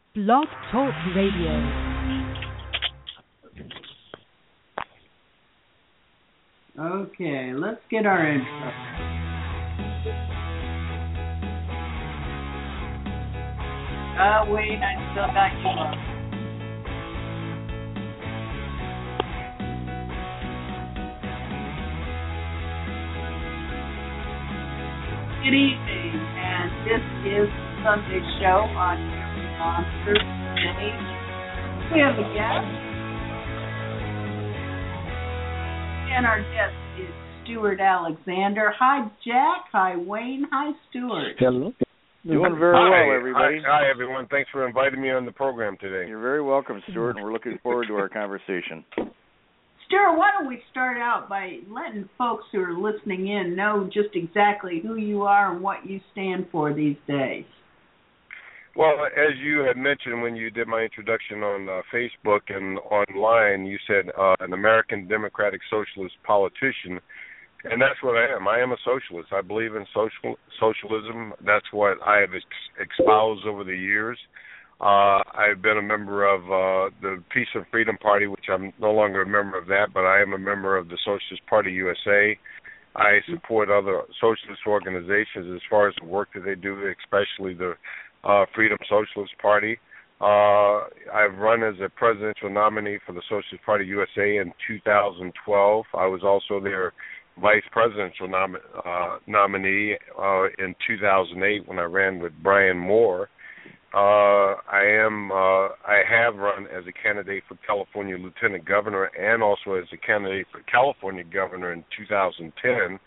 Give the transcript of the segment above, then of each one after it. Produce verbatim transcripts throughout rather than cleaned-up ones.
Blog Talk Radio. Okay, let's get our intro. Uh, wait, I still got you up. Good evening, and this is the Sunday show on Every Monster Day. We have a guest, and our guest is Stuart Alexander. Hi, Jack. Hi, Wayne. Hi, Stuart. Hello. Doing very hi, well, everybody. Hi, hi, everyone. Thanks for inviting me on the program today. You're very welcome, Stuart, and we're looking forward to our conversation. Stuart, why don't we start out by letting folks who are listening in know just exactly who you are and what you stand for these days? Well, as you had mentioned when you did my introduction on uh, Facebook and online, you said uh, an American Democratic Socialist politician, and that's what I am. I am a socialist. I believe in social socialism. That's what I have ex- espoused over the years. Uh, I've been a member of uh, the Peace and Freedom Party, which I'm no longer a member of that, but I am a member of the Socialist Party U S A. I support other socialist organizations as far as the work that they do, especially the uh, Freedom Socialist Party. Uh, I've run as a presidential nominee for the Socialist Party U S A in two thousand twelve. I was also their vice presidential nom- uh, nominee uh, in two thousand eight when I ran with Brian Moore. Uh, I am. Uh, I have run as a candidate for California Lieutenant Governor and also as a candidate for California Governor in two thousand ten.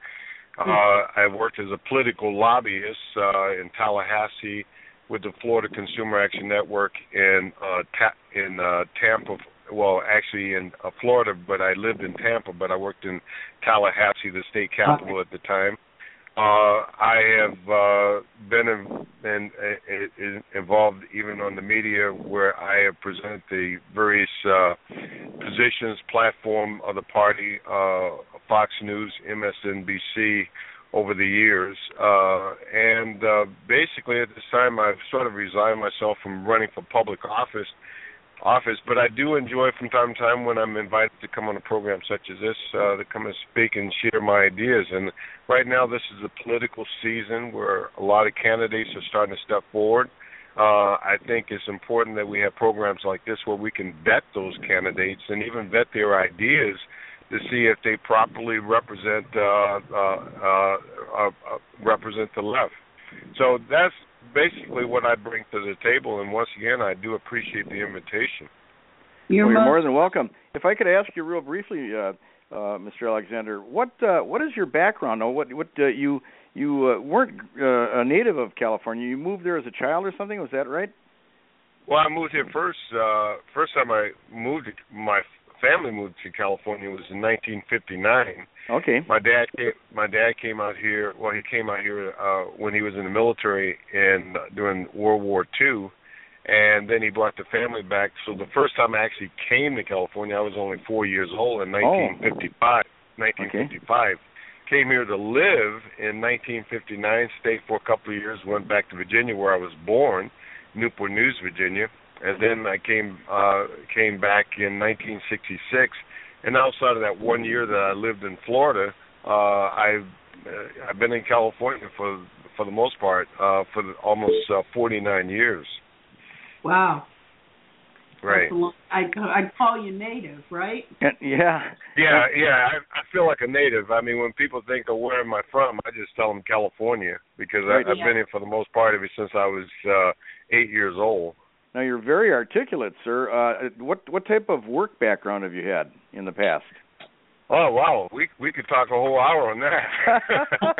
Uh, I've worked as a political lobbyist uh, in Tallahassee with the Florida Consumer Action Network in uh, ta- in uh, Tampa. Well, actually in uh, Florida, but I lived in Tampa. But I worked in Tallahassee, the state capital at the time. Uh, I have uh, been in, in, in, involved even on the media where I have presented the various uh, positions, platform of the party, uh, Fox News, M S N B C, over the years. Uh, and uh, basically at this time I've sort of resigned myself from running for public office, office, but I do enjoy from time to time when I'm invited to come on a program such as this uh, to come and speak and share my ideas. And right now this is a political season where a lot of candidates are starting to step forward. Uh, I think it's important that we have programs like this where we can vet those candidates and even vet their ideas to see if they properly represent uh, uh, uh, uh, uh, represent the left. So that's basically what I bring to the table, and once again, I do appreciate the invitation. You're, well, you're most- more than welcome. If I could ask you real briefly, uh, uh, Mister Alexander, what uh, what is your background? Now, what what uh, you you uh, weren't uh, a native of California? You moved there as a child or something? Was that right? Well, I moved here first. Uh, first time I moved, my family moved to California was in nineteen fifty-nine. Okay. My dad came, my dad came out here. Well, he came out here uh, when he was in the military and uh, during World War Two, and then he brought the family back. So the first time I actually came to California, I was only four years old in nineteen fifty-five. Oh. nineteen fifty-five. Okay. Came here to live in nineteen fifty-nine. Stayed for a couple of years. Went back to Virginia, where I was born, Newport News, Virginia, and then I came uh, came back in nineteen sixty-six. And outside of that one year that I lived in Florida, uh, I've uh, I've been in California for for the most part uh, for the, almost uh, forty-nine years. Wow. Right. Long, I I call you native, right? Yeah. Yeah, yeah. I, I feel like a native. I mean, when people think of where am I from, I just tell them California because right. I, I've yeah. been here for the most part ever since I was uh, eight years old. Now, you're very articulate, sir. Uh, what what type of work background have you had in the past? Oh, wow. We we could talk a whole hour on that.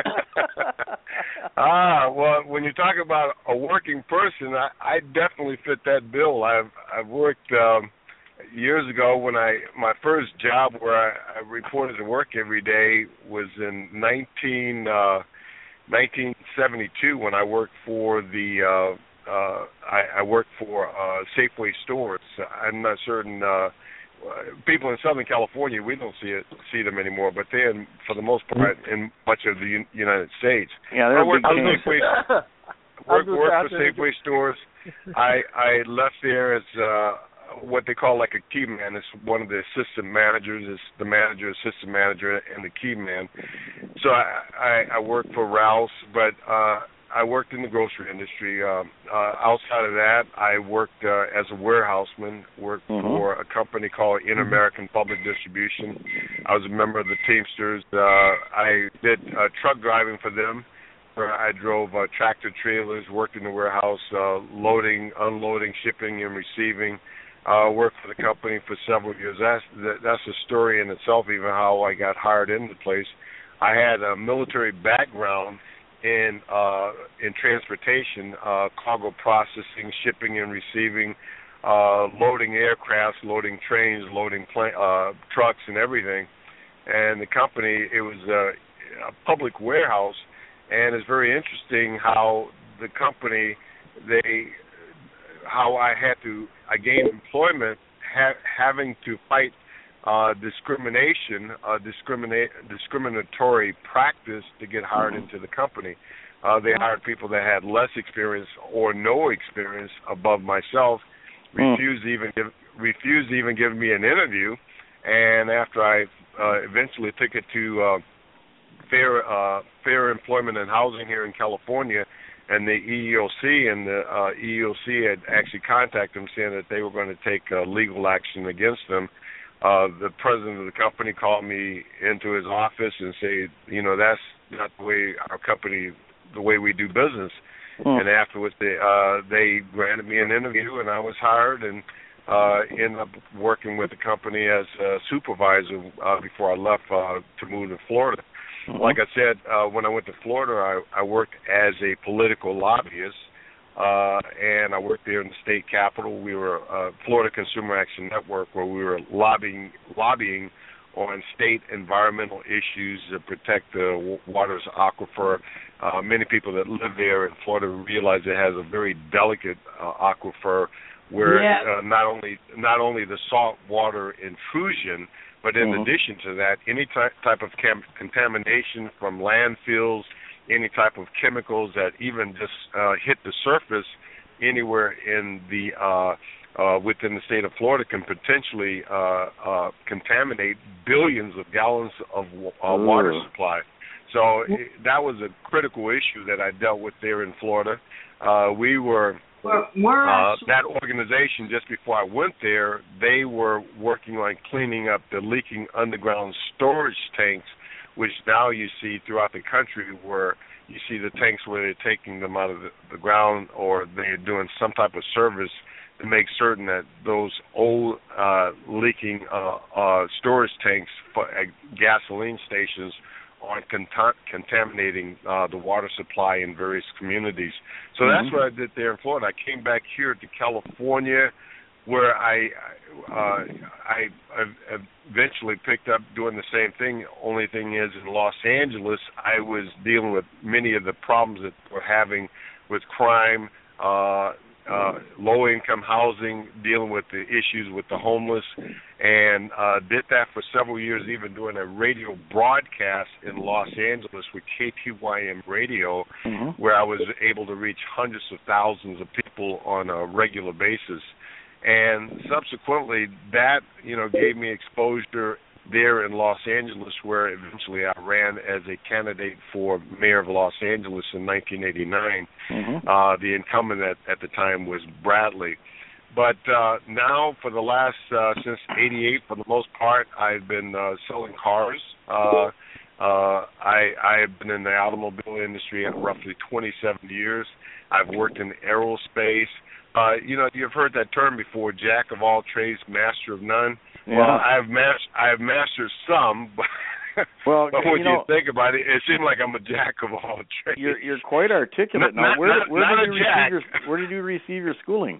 ah, well, when you talk about a working person, I, I definitely fit that bill. I've I've worked um, years ago when I my first job where I, I reported to work every day was in nineteen nineteen seventy-two when I worked for the uh, uh, I, I worked for uh, Safeway stores. I'm not certain. Uh, people in Southern California, we don't see it, see them anymore, but they're, in, for the most part, in much of the U- United States. Yeah, they're I worked big for chains. Safeway, work, work for Safeway stores. I I left there as uh, what they call like a key man. It's one of the assistant managers. It's the manager, assistant manager, and the key man. So I I, I worked for Ralph's, but uh, I worked in the grocery industry. Um, uh, outside of that, I worked uh, as a warehouseman. Worked mm-hmm. for a company called Inter-American Public Distribution. I was a member of the Teamsters. Uh, I did uh, truck driving for them. I drove uh, tractor trailers, worked in the warehouse, uh, loading, unloading, shipping, and receiving. Uh, worked for the company for several years. That's that, that's a story in itself, even how I got hired into the place. I had a military background in uh, in transportation, uh, cargo processing, shipping and receiving, uh, loading aircrafts, loading trains, loading pla- uh, trucks, and everything. And the company, it was a, a public warehouse. And it's very interesting how the company, they, how I had to, I gained employment ha- having to fight uh, discrimination, uh, discriminate, discriminatory practice to get hired into the company. Uh, they hired people that had less experience or no experience above myself, refused to even give, refused to even give me an interview, and after I uh, eventually took it to uh, Fair uh, Fair Employment and Housing here in California, and the E E O C, and the uh, E E O C had actually contacted them saying that they were going to take uh, legal action against them. Uh, the president of the company called me into his office and said, you know, that's not the way our company, the way we do business. Mm. And afterwards, they uh, they granted me an interview, and I was hired and uh, ended up working with the company as a supervisor uh, before I left uh, to move to Florida. Mm-hmm. Like I said, uh, when I went to Florida, I, I worked as a political lobbyist, uh, and I worked there in the state capitol. We were uh, Florida Consumer Action Network, where we were lobbying lobbying on state environmental issues to protect the water's aquifer. Uh, many people that live there in Florida realize it has a very delicate uh, aquifer, where yeah. uh, not only not only the salt water intrusion, but in mm-hmm. addition to that, any ty- type of cam- contamination from landfills, any type of chemicals that even just uh, hit the surface anywhere in the uh, uh, within the state of Florida can potentially uh, uh, contaminate billions of gallons of uh, water supply. So it, that was a critical issue that I dealt with there in Florida. Uh, we were. Well, uh, that organization, just before I went there, they were working on cleaning up the leaking underground storage tanks, which now you see throughout the country, where you see the tanks where they're taking them out of the, the ground, or they're doing some type of service to make certain that those old uh, leaking uh, uh, storage tanks for, at gasoline stations aren't cont- contaminating uh, the water supply in various communities. So mm-hmm. that's what I did there in Florida. I came back here to California, where I uh, I, I eventually picked up doing the same thing. Only thing is, in Los Angeles, I was dealing with many of the problems that we're having with crime, uh, uh, low-income housing, dealing with the issues with the homeless, and uh, did that for several years, even doing a radio broadcast in Los Angeles with K T Y M Radio, mm-hmm. where I was able to reach hundreds of thousands of people on a regular basis. And subsequently, that, you know, gave me exposure there in Los Angeles, where eventually I ran as a candidate for mayor of Los Angeles in nineteen eighty-nine. Mm-hmm. Uh, the incumbent at, at the time was Bradley. But uh, now, for the last, uh, since eighty-eight, for the most part, I've been uh, selling cars. Uh, uh, I, I have been in the automobile industry at roughly twenty-seven years. I've worked in aerospace. Uh, you know, you've heard that term before, jack of all trades, master of none. Yeah. Well, I've mas- I've mastered some, but, well, but when you, know, you think about it, it seems like I'm a jack of all trades. You're, you're quite articulate. Not, now, not, where, not, where, not did a you jack. receive your, where did you receive your schooling?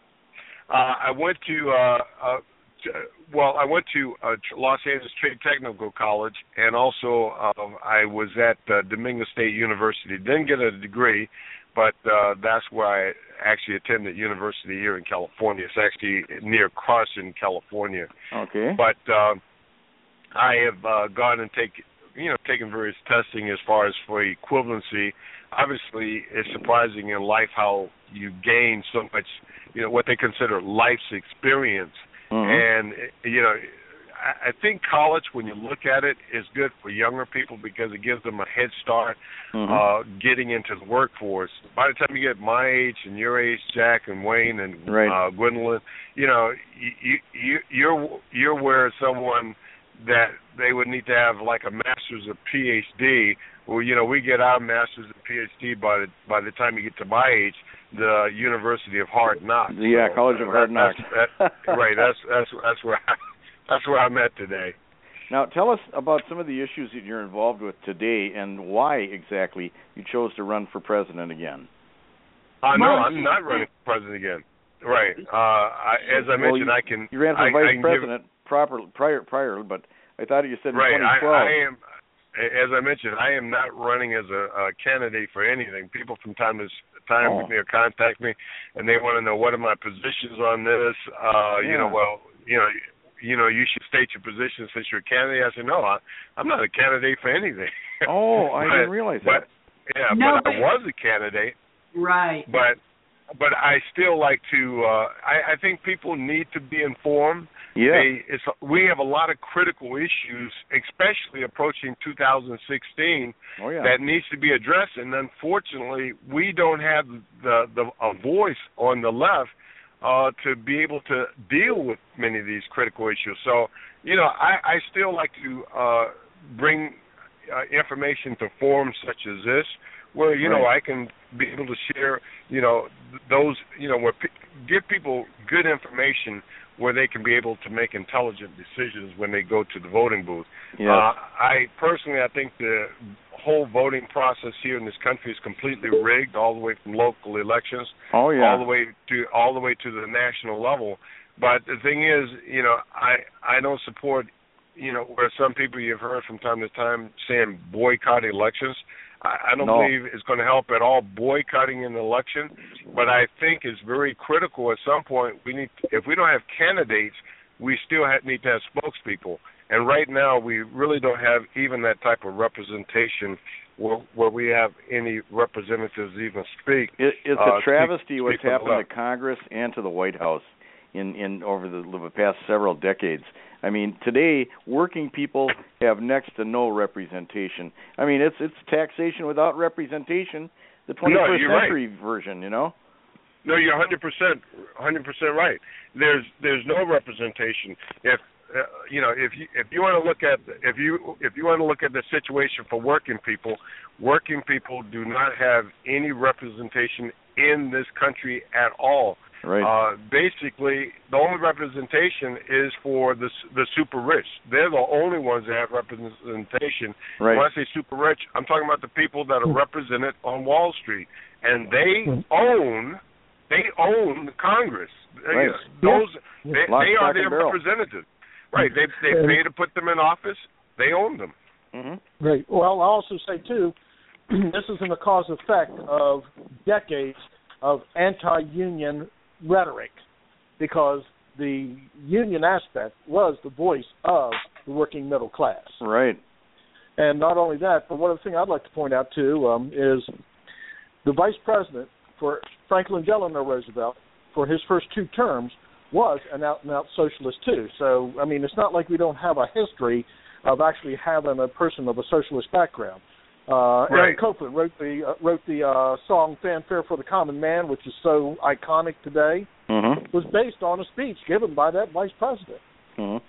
Uh, I went to, uh, uh, t- well, I went to uh, Los Angeles Trade Technical College, and also uh, I was at uh, Domingo State University. Didn't get a degree, but uh, that's where I actually attended university here in California. It's actually near Carson, California. Okay. But uh, I have uh, gone and take, you know, taken various testing as far as for equivalency obviously it's surprising in life how you gain so much, you know, what they consider life's experience. Mm-hmm. And, you know, I think college, when you look at it, is good for younger people because it gives them a head start mm-hmm. uh, getting into the workforce. By the time you get my age and your age, Jack and Wayne and right. uh, Gwendolyn, you know, you, you, you're you're where someone that they would need to have like a master's or P H D. Well, you know, we get our master's and P H D by the by the time you get to my age, the University of Hard Knocks. Yeah, so, College of Hard Knocks. That's, that, right. That's that's that's where. I, That's where I'm at today. Now, tell us about some of the issues that you're involved with today and why exactly you chose to run for president again. Uh, no, I'm not running for president again. Right. Uh, I, as I mentioned, well, you, I can. You ran for I, vice I president give, proper, prior, prior, but I thought you said in right, twenty twelve. I, I am. As I mentioned, I am not running as a, a candidate for anything. People from time to time oh. me or contact me, and they want to know what are my positions on this. Uh, yeah. You know, well, you know. you know, you should state your position since you're a candidate. I said, no, I, I'm not a candidate for anything. Oh, I but, didn't realize but, that. Yeah, no, but, but I was a candidate. Right. But but I still like to, uh, I, I think people need to be informed. Yeah. They, it's, we have a lot of critical issues, especially approaching two thousand sixteen, oh, yeah. that needs to be addressed. And unfortunately, we don't have the, the a voice on the left Uh, to be able to deal with many of these critical issues. So, you know, I, I still like to uh, bring uh, information to forums such as this, where, you right. know, I can be able to share, you know, those, you know, where pe- give people good information where they can be able to make intelligent decisions when they go to the voting booth. Yes. Uh, I personally, I think the whole voting process here in this country is completely rigged, all the way from local elections, oh, yeah. all the way to all the way to the national level. But the thing is, you know, I I don't support, you know, where some people you've heard from time to time saying boycott elections. I, I don't no. believe it's going to help at all boycotting an election. But I think it's very critical at some point. We need, if we don't have candidates, we still have, need to have spokespeople. And right now, we really don't have even that type of representation where, where we have any representatives even speak. It, it's uh, a travesty speak, what's speak happened to Congress and to the White House in, in over the, the past several decades. I mean, today, working people have next to no representation. I mean, it's it's taxation without representation, the twenty-first no, century right. version, you know? No, you're one hundred percent, one hundred percent right. There's there's no representation. If Uh, you know, if you if you want to look at if you if you want to look at the situation for working people, working people do not have any representation in this country at all. Right. Uh, basically, the only representation is for the the super rich. They're the only ones that have representation. Right. When I say super rich, I'm talking about the people that are represented on Wall Street, and they own they own Congress. Right. Those yeah. they, they are their representatives. Right, they they pay to put them in office. They own them. Mm-hmm. Right. Well, I'll also say too, this is in the cause effect of decades of anti-union rhetoric, because the union aspect was the voice of the working middle class. Right. And not only that, but one other thing I'd like to point out too um, is the vice president for Franklin Delano Roosevelt for his first two terms was an out-and-out socialist too. So, I mean, it's not like we don't have a history of actually having a person of a socialist background. Uh, right. Aaron Copland wrote the uh, wrote the uh, song "Fanfare for the Common Man," which is so iconic today. Mm-hmm. Was based on a speech given by that vice president. Mm-hmm.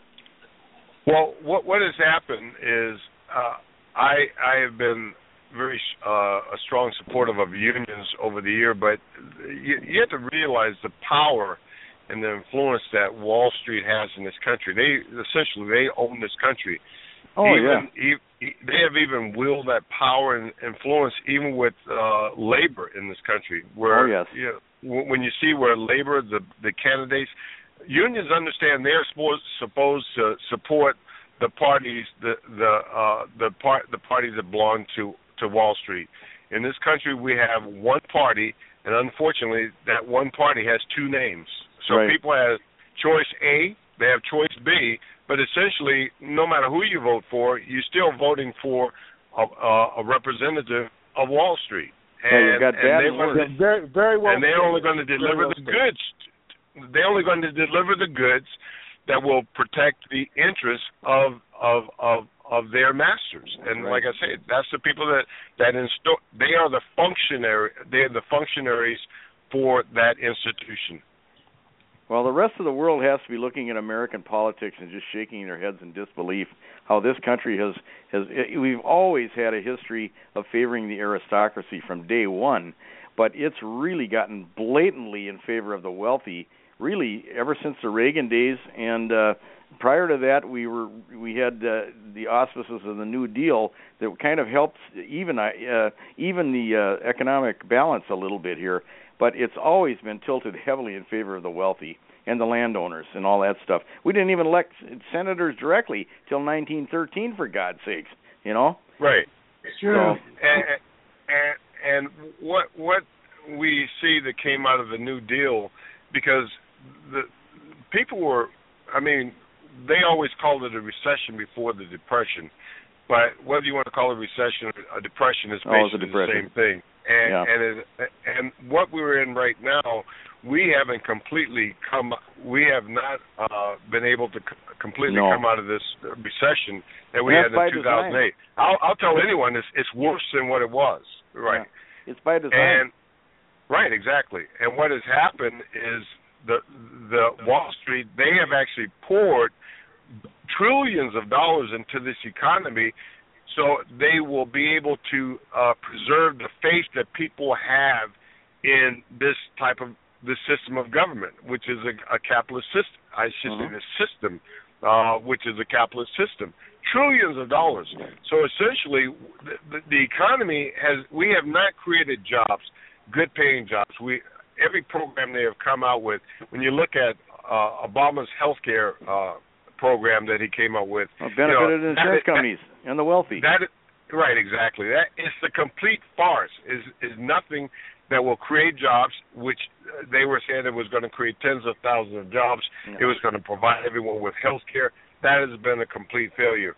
Well, what what has happened is uh, I I have been very uh, a strong supporter of unions over the year, but you, you have to realize the power and the influence that Wall Street has in this country. They essentially they own this country. Oh even, yeah. E- they have even wielded that power and influence even with uh, labor in this country. Where, oh yes. You know, w- when you see where labor, the the candidates, unions understand they're supposed supposed to support the parties, the the uh, the part the parties that belong to, to Wall Street. In this country, we have one party, and unfortunately, that one party has two names. So right. people have choice A, they have choice B, but essentially, no matter who you vote for, you're still voting for a, a, a representative of Wall Street. And, yeah, you've got and bad they and worse. They're very, very well. and they're only going to deliver well the goods. They're only going to deliver the goods that will protect the interests of of of of their masters. And right. like I said, that's the people that that insto- they are the functionary. They are the functionaries for that institution. Well, the rest of the world has to be looking at American politics and just shaking their heads in disbelief how this country has, has we've always had a history of favoring the aristocracy from day one, but it's really gotten blatantly in favor of the wealthy, really ever since the Reagan days. And uh, prior to that, we were we had uh, the auspices of the New Deal that kind of helped even uh, even the uh, economic balance a little bit here. But it's always been tilted heavily in favor of the wealthy and the landowners and all that stuff. We didn't even elect senators directly till nineteen thirteen, for God's sakes, you know? Right. Sure. So, and, and, and what what we see that came out of the New Deal, because the people were, I mean, they always called it a recession before the Depression. But whether you want to call it a recession or a depression is basically oh, the same thing. And yeah. and it, and what we're in right now, we haven't completely come. We have not uh, been able to c- completely no. come out of this recession that we and had in two thousand eight. I'll, I'll tell anyone it's, it's worse than what it was. Right. Yeah. It's by design. And right, exactly. And what has happened is the the Wall Street, they have actually poured trillions of dollars into this economy, so they will be able to uh, preserve the faith that people have in this type of this system of government, which is a, a capitalist system. I should mm-hmm. say the system, uh, which is a capitalist system. Trillions of dollars. So essentially, the, the economy has. We have not created jobs, good-paying jobs. We every program they have come out with. When you look at uh, Obama's health care uh, program that he came up with. Well, benefited you know, insurance that, companies that, and the wealthy. That is, right, exactly. That is the complete farce. Is is nothing that will create jobs, which they were saying it was going to create tens of thousands of jobs. No. It was going to provide everyone with health care. That has been a complete failure.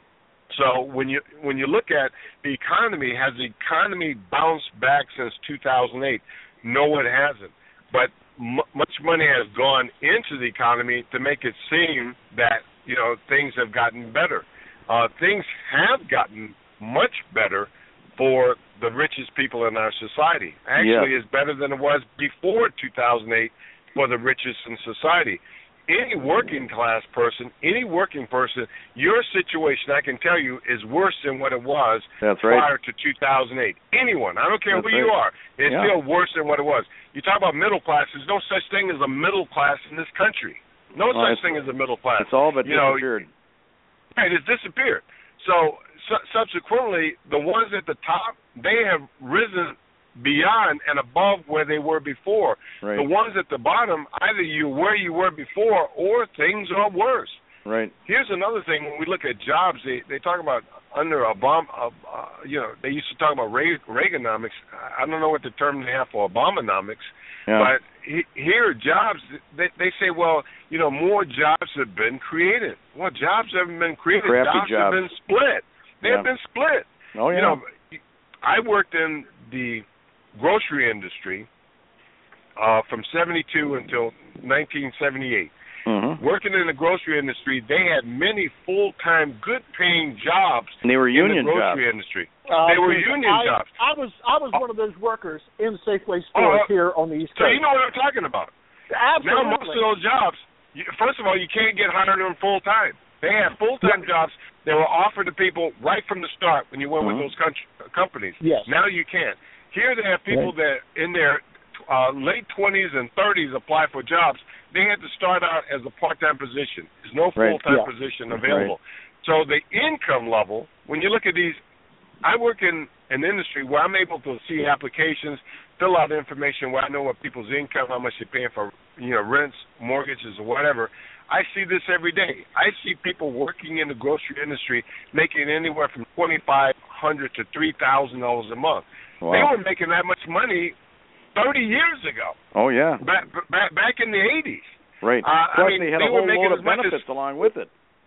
So when you when you look at the economy, has the economy bounced back since two thousand eight? No, it hasn't. But M- much money has gone into the economy to make it seem that, you know, things have gotten better. Uh, things have gotten much better for the richest people in our society. Actually, yeah. it's better than it was before two thousand eight for the richest in society. Any working class person, any working person, your situation, I can tell you, is worse than what it was That's right. prior to two thousand eight. Anyone, I don't care That's who right. you are, it's yeah. still worse than what it was. You talk about middle class, there's no such thing as a middle class in this country. No well, such thing as a middle class. It's all but you disappeared. Know, right, it's disappeared. So su- subsequently, the ones at the top, they have risen beyond and above where they were before. Right. The ones at the bottom, either you where you were before or things are worse. Right. Here's another thing. When we look at jobs, they they talk about under Obama. Uh, uh, you know, they used to talk about Reag- Reaganomics. I don't know what the term they have for Obamanomics, yeah. but he, here jobs. They they say, well, you know, more jobs have been created. Well, jobs haven't been created. Crafty jobs, jobs have been split. They yeah. have been split. Oh yeah. You know, I worked in the grocery industry uh, from seventy-two until nineteen seventy-eight. Mm-hmm. Working in the grocery industry, they had many full-time, good-paying jobs. And they were union in the grocery jobs. industry. Uh, they were union I, jobs. I was I was one of those workers in Safeway stores Oh, here on the East So Coast. you know what I'm talking about. Absolutely. Now most of those jobs, you, first of all, you can't get hired on full-time. They had full-time jobs that were offered to people right from the start when you went Mm-hmm. with those country, companies. Yes. Now you can't. Here they have people Right. that in their uh, late twenties and thirties apply for jobs. They had to start out as a part-time position. There's no Right. full-time Yeah. position available. So the income level, when you look at these, I work in an industry where I'm able to see applications, fill out information where I know what people's income, how much they're paying for, you know, rents, mortgages, or whatever. I see this every day. I see people working in the grocery industry making anywhere from twenty-five hundred dollars to three thousand dollars a month. Wow. They were making that much money thirty years ago. Oh yeah. Back back, back in the eighties. Right. Uh, Plus I mean, they had they a were whole making load as of much as- benefits along with it.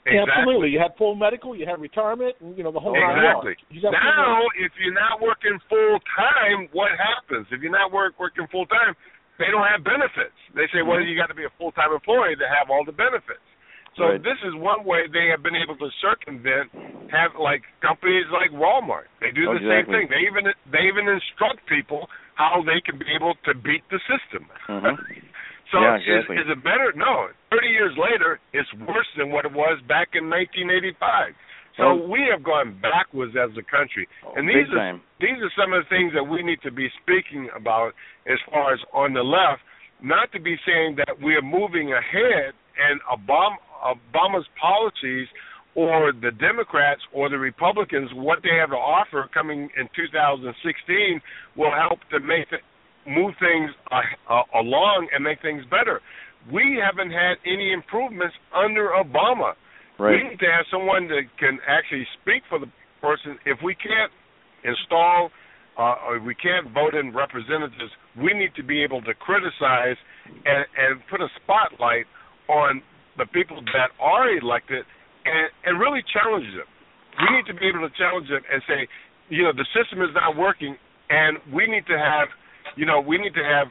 Exactly. Absolutely. You had full medical, you had retirement, and, you know, the whole nine Exactly. yards. Now, if you're not working full-time, what happens? If you're not work, working full-time, they don't have benefits. They say, well, you got to be a full-time employee to have all the benefits. So right. this is one way they have been able to circumvent, have like companies like Walmart. They do the exactly. same thing. They even they even instruct people how they can be able to beat the system. Mm-hmm. So yeah, exactly. is, is it better? No. Thirty years later, it's worse than what it was back in nineteen eighty-five. So well, we have gone backwards as a country, oh, and these big are time. these are some of the things that we need to be speaking about as far as on the left. Not to be saying that we are moving ahead and Obama, Obama's policies or the Democrats or the Republicans, what they have to offer coming in two thousand sixteen will help to make it, move things uh, uh, along and make things better. We haven't had any improvements under Obama. Right. We need to have someone that can actually speak for the person. If we can't install Uh, or we can't vote in representatives, we need to be able to criticize and, and put a spotlight on the people that are elected and, and really challenge them. We need to be able to challenge them and say, you know, the system is not working, and we need to have, you know, we need to have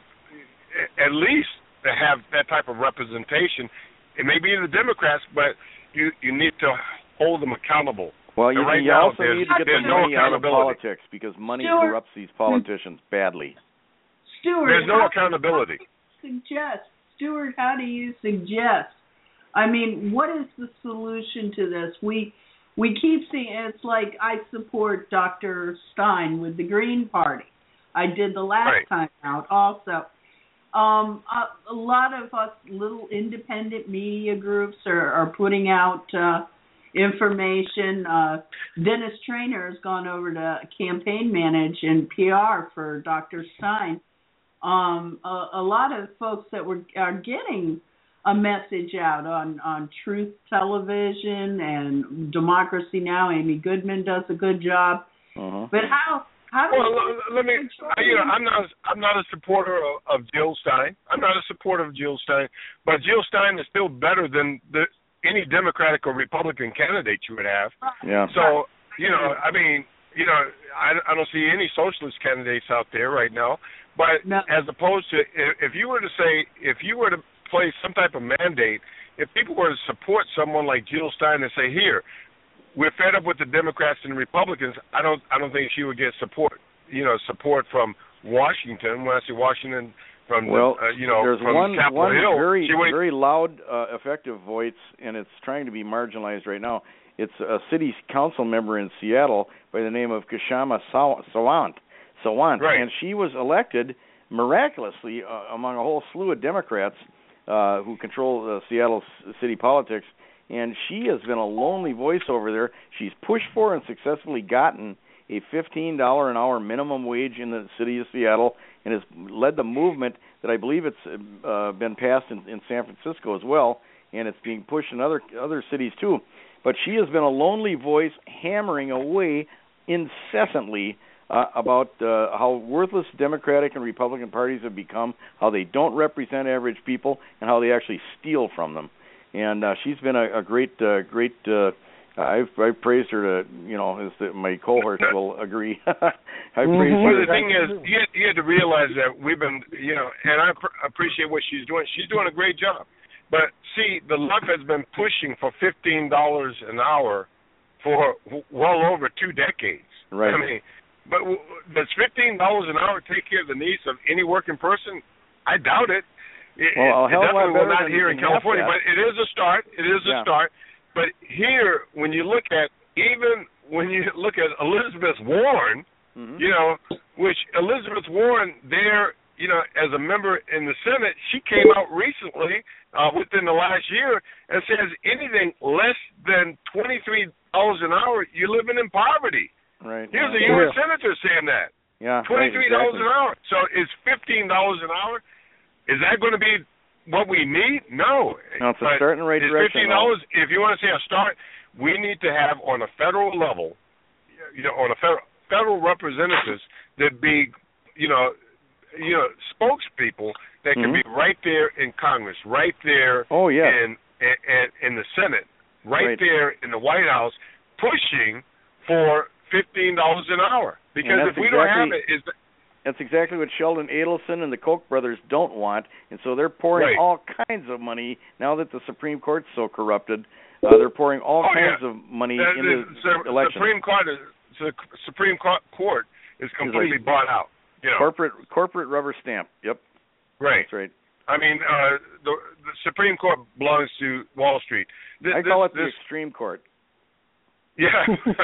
at least to have that type of representation. It may be the Democrats, but you, you need to hold them accountable. Well, you, right you now, also need to get the no money out of accountability. politics because money Stuart. corrupts these politicians badly. Stuart, There's no how accountability. do you suggest, Stuart, how do you suggest? I mean, what is the solution to this? We we keep seeing it's like I support Doctor Stein with the Green Party. I did the last Right. time out also. Um, a, a lot of us little independent media groups are, are putting out uh, information. Uh, Dennis Trainer has gone over to campaign manage and P R for Doctor Stein. Um, a, a lot of folks that were are getting a message out on, on Truth Television and Democracy Now! Amy Goodman does a good job. Uh-huh. But how how do Well, you let, let me. I, you know, I'm not. I'm not a supporter of, of Jill Stein. I'm not a supporter of Jill Stein. But Jill Stein is still better than the, any Democratic or Republican candidate you would have. Yeah. So you know, I mean, you know, I, I don't see any socialist candidates out there right now. But No. as opposed to, if, if you were to say, if you were to place some type of mandate, if people were to support someone like Jill Stein and say, here, we're fed up with the Democrats and Republicans, I don't I don't think she would get support, you know, support from Washington. When I say Washington, from well, the, uh, you know, there's from one Capitol one Hill. very she would, very loud, uh, effective voice, and it's trying to be marginalized right now. It's a city council member in Seattle by the name of Kshama Sawant. Sawant, right. And she was elected miraculously uh, among a whole slew of Democrats uh, who control uh, Seattle city politics. And she has been a lonely voice over there. She's pushed for and successfully gotten a fifteen dollars an hour minimum wage in the city of Seattle and has led the movement that I believe it's uh, been passed in, in San Francisco as well, and it's being pushed in other other cities too. But she has been a lonely voice hammering away incessantly uh, about uh, how worthless Democratic and Republican parties have become, how they don't represent average people, and how they actually steal from them. And uh, she's been a, a great, uh, great. Uh, I've, I've praised her to, you know, as the, my cohorts will agree. I mm-hmm. praised well, her. the thing is, you had, you had to realize that we've been, you know, and I pr- appreciate what she's doing. She's doing a great job. But see, the left has been pushing for fifteen dollars an hour for well over two decades. Right. I mean, but w- does fifteen dollars an hour take care of the needs of any working person? I doubt it. It, well, it hell of a lot definitely will better not than here in California, but it is a start. It is yeah. a start. But here, when you look at, even when you look at Elizabeth Warren, mm-hmm. you know, which Elizabeth Warren there, you know, as a member in the Senate, she came out recently, uh, within the last year, and says anything less than twenty-three dollars an hour, you're living in poverty. Right. Here's yeah. a U S yeah. senator saying that. Yeah. twenty-three dollars right, exactly. an hour. So is fifteen dollars an hour, is that going to be what we need? No. No, it's a but start in the right is direction. fifteen dollars, if you want to say a start, we need to have on a federal level, you know, on a federal, federal representatives that be, you know, you know, spokespeople that can mm-hmm. be right there in Congress, right there oh, yeah. in, in, in the Senate, right, right there in the White House pushing for fifteen dollars an hour. Because if we exactly, don't have it, is that's exactly what Sheldon Adelson and the Koch brothers don't want, and so they're pouring right. all kinds of money now that the Supreme Court's so corrupted. Uh, they're pouring all oh, kinds yeah. of money the, into the, the election. Supreme Court is the Supreme Court is completely like bought out. You know. Corporate corporate rubber stamp. Yep. Right. That's right. I mean, uh, the, the Supreme Court belongs to Wall Street. This, I call this, it the this, extreme court. Yeah.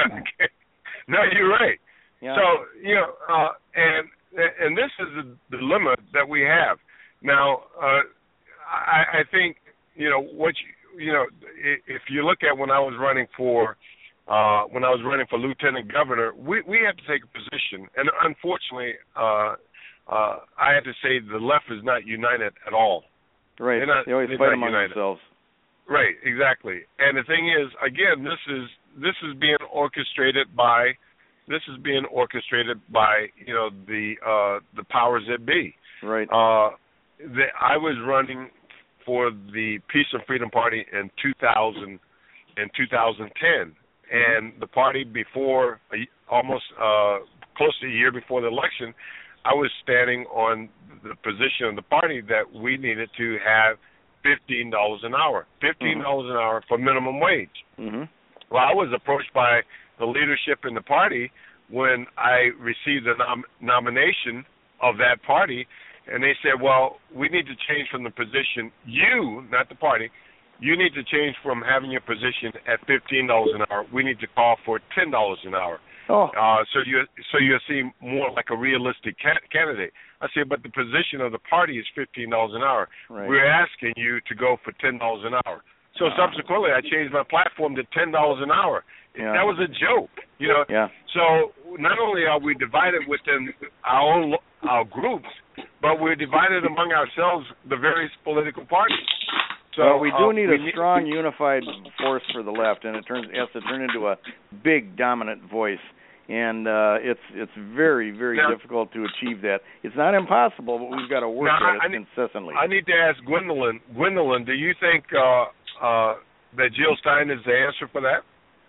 No, you're right. Yeah. So you know, uh, and and this is the dilemma that we have now. Uh, I, I think you know what you, you know. If you look at when I was running for uh, when I was running for lieutenant governor, we we had to take a position, and unfortunately, uh, uh, I had to say the left is not united at all. Right. Not, they always fight among united. themselves. Right. Exactly. And the thing is, again, this is this is being orchestrated by. This is being orchestrated by, you know, the uh, the powers that be. Right. Uh, the, I was running for the Peace and Freedom Party in two thousand, in two thousand ten, and the party before, almost uh, close to a year before the election, I was standing on the position of the party that we needed to have fifteen dollars an hour, fifteen dollars mm-hmm. an hour for minimum wage. Mm-hmm. Well, I was approached by the leadership in the party when I received the nom- nomination of that party, and they said, well, we need to change from the position, you, not the party, you need to change from having your position at fifteen dollars an hour. We need to call for ten dollars an hour. Oh. Uh, so you so you seem more like a realistic ca- candidate. I said, but the position of the party is fifteen dollars an hour. Right. We're asking you to go for ten dollars an hour. So uh, subsequently, I changed my platform to ten dollars an hour. Yeah. That was a joke, you know. Yeah. So not only are we divided within our own our groups, but we're divided among ourselves, the various political parties. So well, we do uh, need we a need, strong, unified force for the left, and it turns it has to turn into a big, dominant voice. And uh, it's it's very, very now, difficult to achieve that. It's not impossible, but we've got to work now, at I, it I need, incessantly. I need to ask Gwendolyn. Gwendolyn, do you think uh, uh, that Jill Stein is the answer for that?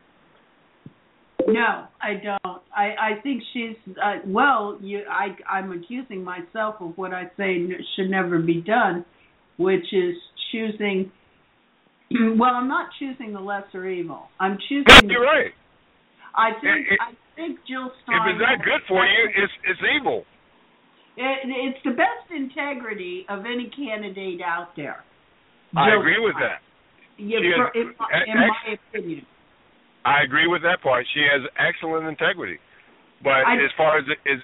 No, I don't. I, I think she's uh, well. You, I, I'm accusing myself of what I say should never be done, which is choosing. Well, I'm not choosing the lesser evil. I'm choosing. No, you're right. I think. It, it, I think Jill Stein. If it's that good for you, it's it's evil. It, it's the best integrity of any candidate out there. I Jill agree with Stein. that. Yeah, She for, has, in, my, in ex, my opinion. I agree with that part. She has excellent integrity. But I, as far as it is,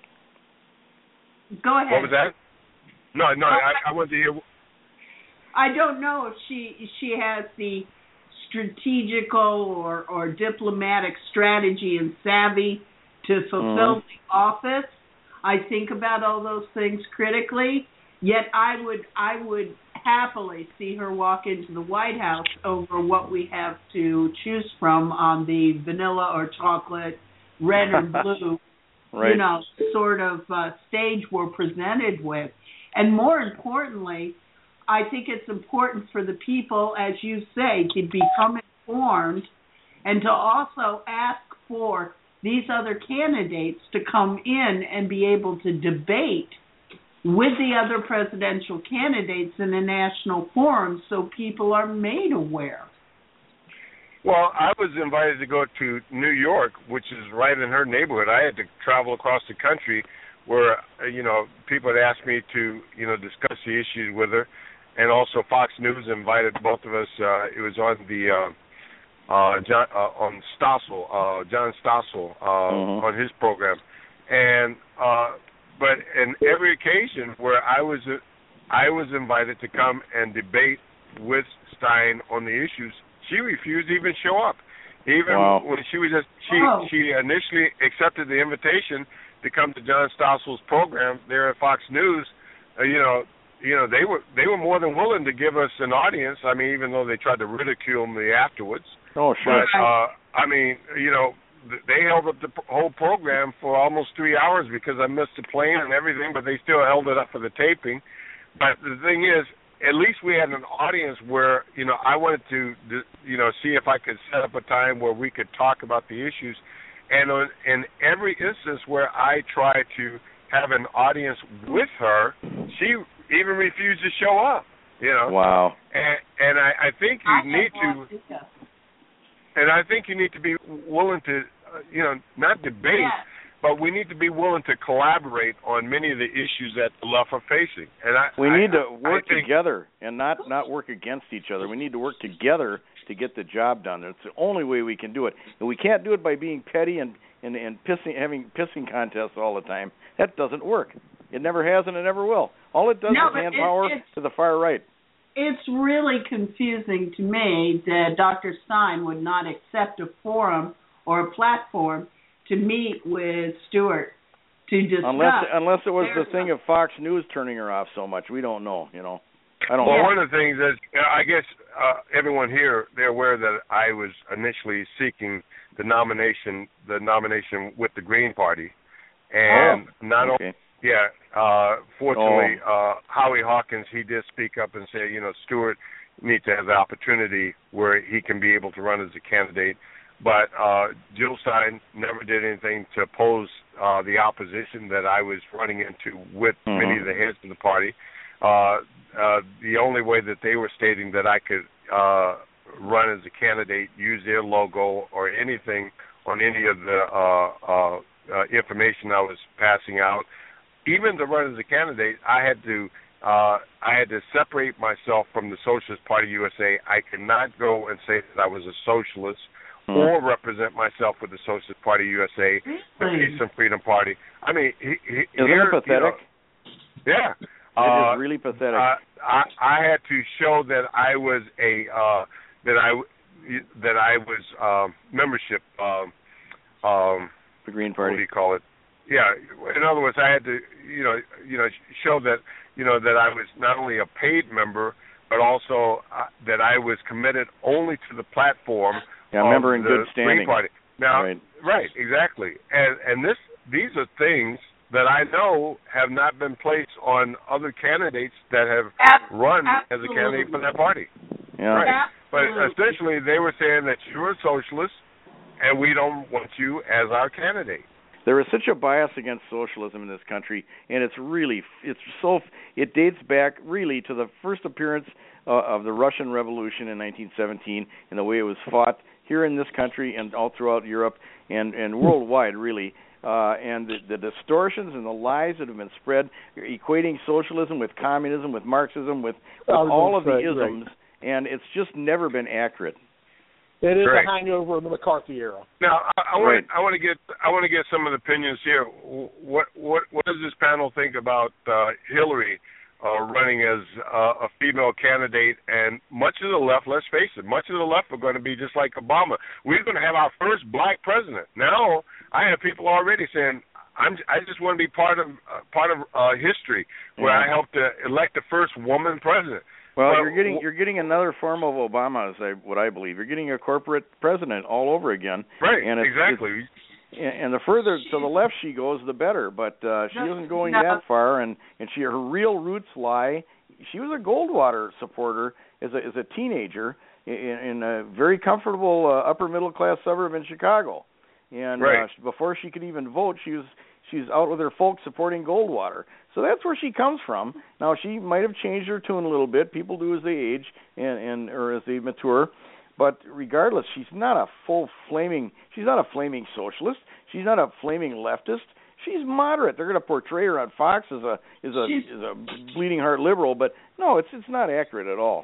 go ahead. What was that? No, no, I, I wanted to hear. I don't know if she she has the strategical or, or diplomatic strategy and savvy to fulfill mm. the office. I think about all those things critically. Yet I would I would happily see her walk into the White House over what we have to choose from on the vanilla or chocolate, red or blue, right. you know, sort of uh, stage we're presented with. And more importantly, I think it's important for the people, as you say, to become informed and to also ask for these other candidates to come in and be able to debate with the other presidential candidates in a national forum so people are made aware. Well, I was invited to go to New York, which is right in her neighborhood. I had to travel across the country where, you know, people had asked me to, you know, discuss the issues with her. And also Fox News invited both of us. Uh, it was on the uh, uh, John, uh, on Stossel, uh, John Stossel, uh, mm-hmm. on his program. And uh, but in every occasion where I was uh, I was invited to come and debate with Stein on the issues, she refused to even show up. Even wow. when she was just she wow. she initially accepted the invitation to come to John Stossel's program there at Fox News. Uh, you know. You know, they were they were more than willing to give us an audience. I mean, even though they tried to ridicule me afterwards. Oh, sure. But, uh, I mean, you know, they held up the whole program for almost three hours because I missed the plane and everything, but they still held it up for the taping. But the thing is, at least we had an audience where, you know, I wanted to, you know, see if I could set up a time where we could talk about the issues. And on, in every instance where I tried to have an audience with her, she even refused to show up, you know. Wow. And, and I, I think you I need to, and I think you need to be willing to, uh, you know, not debate, yeah. but we need to be willing to collaborate on many of the issues that the left are facing. And I, we I, need to I, work I think, together and not, not work against each other. We need to work together to get the job done. It's the only way we can do it. And we can't do it by being petty and, and, and pissing, having pissing contests all the time. That doesn't work. It never has and it never will. All it does no, is hand it, power to the far right. It's really confusing to me that Doctor Stein would not accept a forum or a platform to meet with Stewart to discuss. Unless, unless it was the There's thing a, of Fox News turning her off so much. We don't know, you know. I don't well, know. one of the things is, I guess uh, everyone here, they're aware that I was initially seeking the nomination, the nomination with the Green Party. And oh, not okay. only, yeah, uh, fortunately, oh. uh, Howie Hawkins, he did speak up and say, you know, Stewart needs to have the opportunity where he can be able to run as a candidate. But uh, Jill Stein never did anything to oppose uh, the opposition that I was running into with mm-hmm. many of the heads of the party. Uh, uh, the only way that they were stating that I could uh, run as a candidate, use their logo or anything on any of the uh, uh, uh, information I was passing out, even to run as a candidate, I had to uh, I had to separate myself from the Socialist Party U S A. I could not go and say that I was a socialist mm-hmm. or represent myself with the Socialist Party U S A, the Peace and Freedom Party. I mean, he, he, isn't here, it pathetic? You know, yeah. It uh, is really pathetic. Uh, I, I had to show that I was a uh, that I that I was um, membership. Um, um, the Green Party. What do you call it? Yeah. In other words, I had to, you know, you know, show that, you know, that I was not only a paid member, but also uh, that I was committed only to the platform. Yeah, a member in the good standing. Green Party. Now, right. right, exactly, and and this these are things that I know have not been placed on other candidates that have Ab- run absolutely. as a candidate for that party. Yeah. Right. But Absolutely. essentially, they were saying that you're a socialist, and we don't want you as our candidate. There is such a bias against socialism in this country, and it's really, it's so, it dates back really to the first appearance uh, of the Russian Revolution in nineteen seventeen and the way it was fought here in this country and all throughout Europe and, and worldwide, really. Uh, and the, the distortions and the lies that have been spread, equating socialism with communism, with Marxism, with, with all of the right, isms, right. And it's just never been accurate. It is Right. a hangover of the McCarthy era. Now, I, I want Right. I want to get I want to get some of the opinions here. What what what does this panel think about uh, Hillary uh, running as uh, a female candidate? And much of the left, let's face it, much of the left are going to be just like Obama. We're going to have our first black president. Now, I have people already saying, I'm, I just want to be part of uh, part of uh, history where Yeah. I helped to elect the first woman president. Well, Well, you're getting w- you're getting another form of Obama, as I, what I believe. You're getting a corporate president all over again. Right, and it's, exactly. It's, and the further to the left she goes, the better. But uh, she No, isn't going no. that far, and, and she her real roots lie. She was a Goldwater supporter as a as a teenager in, in a very comfortable uh, upper middle class suburb in Chicago, and Right. uh, before she could even vote, she was she's out with her folks supporting Goldwater. So that's where she comes from. Now, she might have changed her tune a little bit. People do as they age and, and or as they mature. But regardless, she's not a full flaming. She's not a flaming socialist. She's not a flaming leftist. She's moderate. They're going to portray her on Fox as a as a She's, as a bleeding heart liberal, but no, it's it's not accurate at all.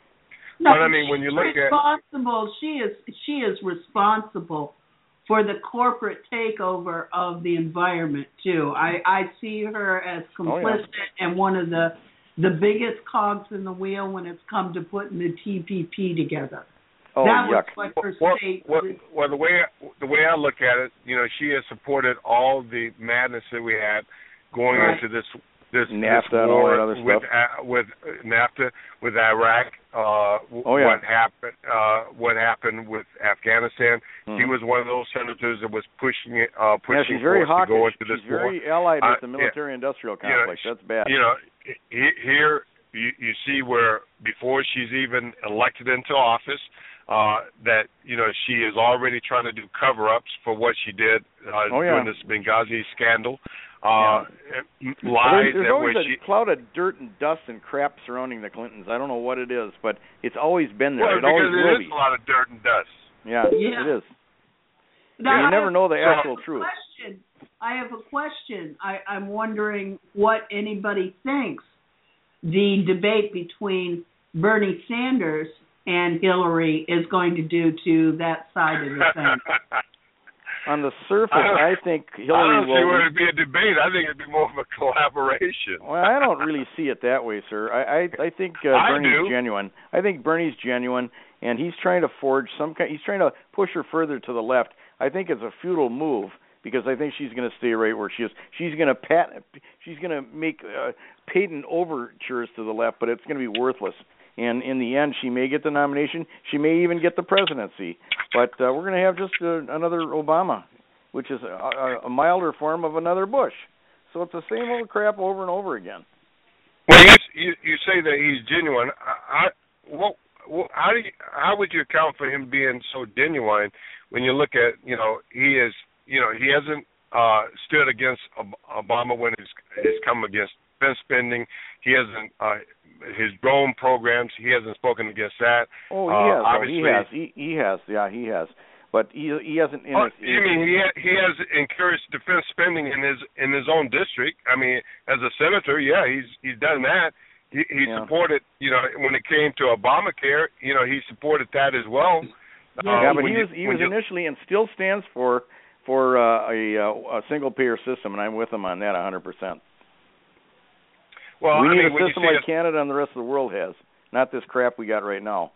No, But, I mean, when you she's look at- responsible, she is she is responsible for the corporate takeover of the environment too. I, I see her as complicit Oh, yeah. and one of the the biggest cogs in the wheel when it's come to putting the T P P together. Oh, that yuck! was what her Well, state. well, well, the way the way I look at it, you know, she has supported all the madness that we had going Right. into this this, NAFTA this and all war that other with stuff. uh, with NAFTA, with Iraq. Uh, w- Oh, yeah. What happened? Uh, what happened with Afghanistan? Mhm. She was one of those senators that was pushing it, uh, pushing Yeah, she's very for us to go hawkish. into this She's war. very allied Uh, with the yeah. military-industrial You know, complex. she- That's bad. You know, he- here you, you see where before she's even elected into office, uh, that you know she is already trying to do cover-ups for what she did uh, oh, yeah. during this Benghazi scandal. Yeah. Uh, lies well, there's there's that always where a she, cloud of dirt and dust and crap surrounding the Clintons. I don't know what it is, but it's always been there. well, it always because will it is be. a lot of dirt and dust. Yeah, Yeah. it is. Now, you I never have- know the I have actual a truth. Question. I have a question. I, I'm wondering what anybody thinks the debate between Bernie Sanders and Hillary is going to do to that side of the thing. On the surface, I, I think I Hillary don't see will. where it'd be a debate. I think it'd be more of a collaboration. Well, I don't really see it that way, sir. I I, I think uh, I Bernie's do. genuine. I think Bernie's genuine, and he's trying to forge some kind. He's trying to push her further to the left. I think it's a futile move because I think she's going to stay right where she is. She's going to pat. She's going to make uh, patent overtures to the left, but it's going to be worthless. And in the end, she may get the nomination. She may even get the presidency. But uh, we're going to have just uh, another Obama, which is a, a milder form of another Bush. So it's the same old crap over and over again. Well, you you, you say that he's genuine. I, I well, well, how do you, how would you account for him being so genuine when you look at, you know, he is, you know, he hasn't uh, stood against Obama when he's, he's come against defense spending. He hasn't uh, his drone programs. He hasn't spoken against that. Oh, he uh, has. Obviously, oh, he has. He, he has. Yeah, he has. But he he hasn't. In oh, his, you mean he ha- he has encouraged defense spending in his in his own district? I mean, as a senator, yeah, he's he's done that. He, he yeah. supported, you know, when it came to Obamacare, you know, he supported that as well. Yeah, uh, but he you, was he was you, initially and still stands for for uh, a, a single payer system, and I'm with him on that one hundred percent. Well, we I need mean, a system like a, Canada and the rest of the world has, not this crap we got right now.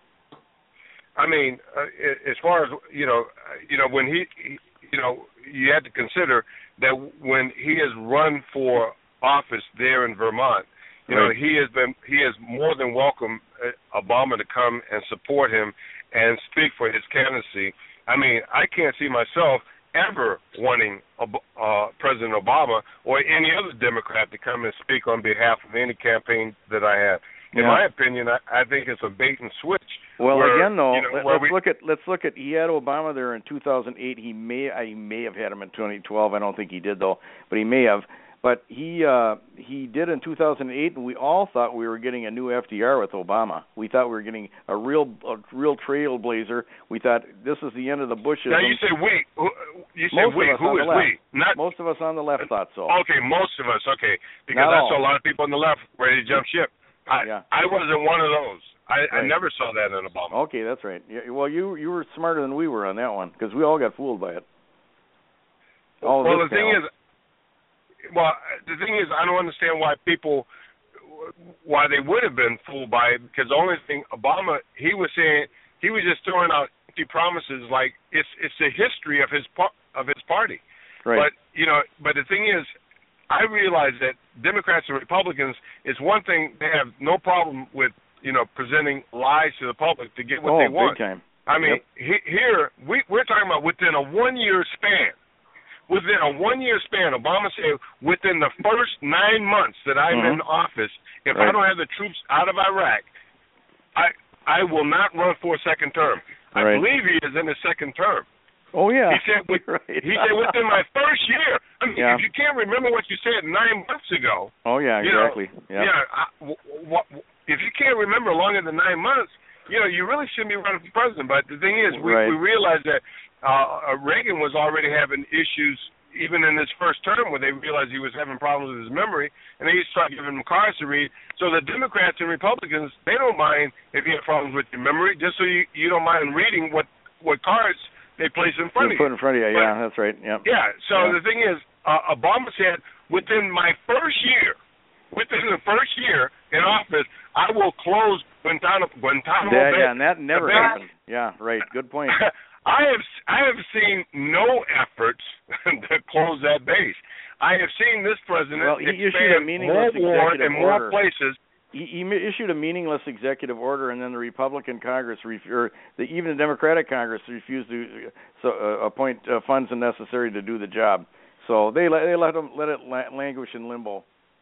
I mean, uh, as far as you know, you know, when he, he, you know, you had to consider that when he has run for office there in Vermont, you right. know, he has been he has more than welcomed Obama to come and support him and speak for his candidacy. I mean, I can't see myself ever wanting uh, President Obama or any other Democrat to come and speak on behalf of any campaign that I have. In yeah. my opinion, I, I think it's a bait and switch. Well, where, again, though, you know, let, let's we, look at let's look at he had Obama there in two thousand eight. He may I may have had him in twenty twelve. I don't think he did though, but he may have. But he uh, he did in two thousand eight, and we all thought we were getting a new F D R with Obama. We thought we were getting a real a real trailblazer. We thought this is the end of the Bushes. Now you say we. You say most we. Of us Who on is the left. we? Not most of us on the left thought so. Okay, most of us. Okay, because Not I all. saw a lot of people on the left ready to jump ship. I yeah. I wasn't one of those. I, right. I never saw that in Obama. Okay, that's right. Yeah, well, you you were smarter than we were on that one because we all got fooled by it. All well, this the thing panel. is, well, the thing is, I don't understand why people, why they would have been fooled by it. Because the only thing Obama, he was saying, he was just throwing out empty promises. Like it's it's the history of his of his party. Right. But you know, but the thing is, I realize that Democrats and Republicans, it's one thing they have no problem with, you know, presenting lies to the public to get what oh, they want. big time. I mean, Yep. he, here we, we're talking about within a one-year span. Within a one-year span, Obama said, within the first nine months that I'm mm-hmm. in office, if right. I don't have the troops out of Iraq, I I will not run for a second term. I right. believe he is in his second term. Oh yeah. He said, with, right. he said within my first year. I mean, yeah. if you can't remember what you said nine months ago. Oh yeah, exactly. You know, yeah. yeah. I, w- w- if you can't remember longer than nine months, you know, you really shouldn't be running for president. But the thing is, we, right. we realize that uh, Reagan was already having issues even in his first term where they realized he was having problems with his memory, and they started giving him cards to read. So the Democrats and Republicans, they don't mind if you have problems with your memory, just so you, you don't mind reading what, what cards they place in front They of put you. in front of you, But, yeah, that's right. Yep. Yeah, so yeah. the thing is, uh, Obama said, within my first year, within the first year in office, I will close Guantanamo, Guantanamo yeah, Bay. Yeah, and that never Bay. happened. Yeah, right. Good point. I have I have seen no efforts to close that base. I have seen this president well, he issued a expand meaningless more war executive in more order. places. He, he issued a meaningless executive order, and then the Republican Congress, ref- or the, even the Democratic Congress, refused to so, uh, appoint uh, funds necessary to do the job. So they let they let him let it la- languish in limbo.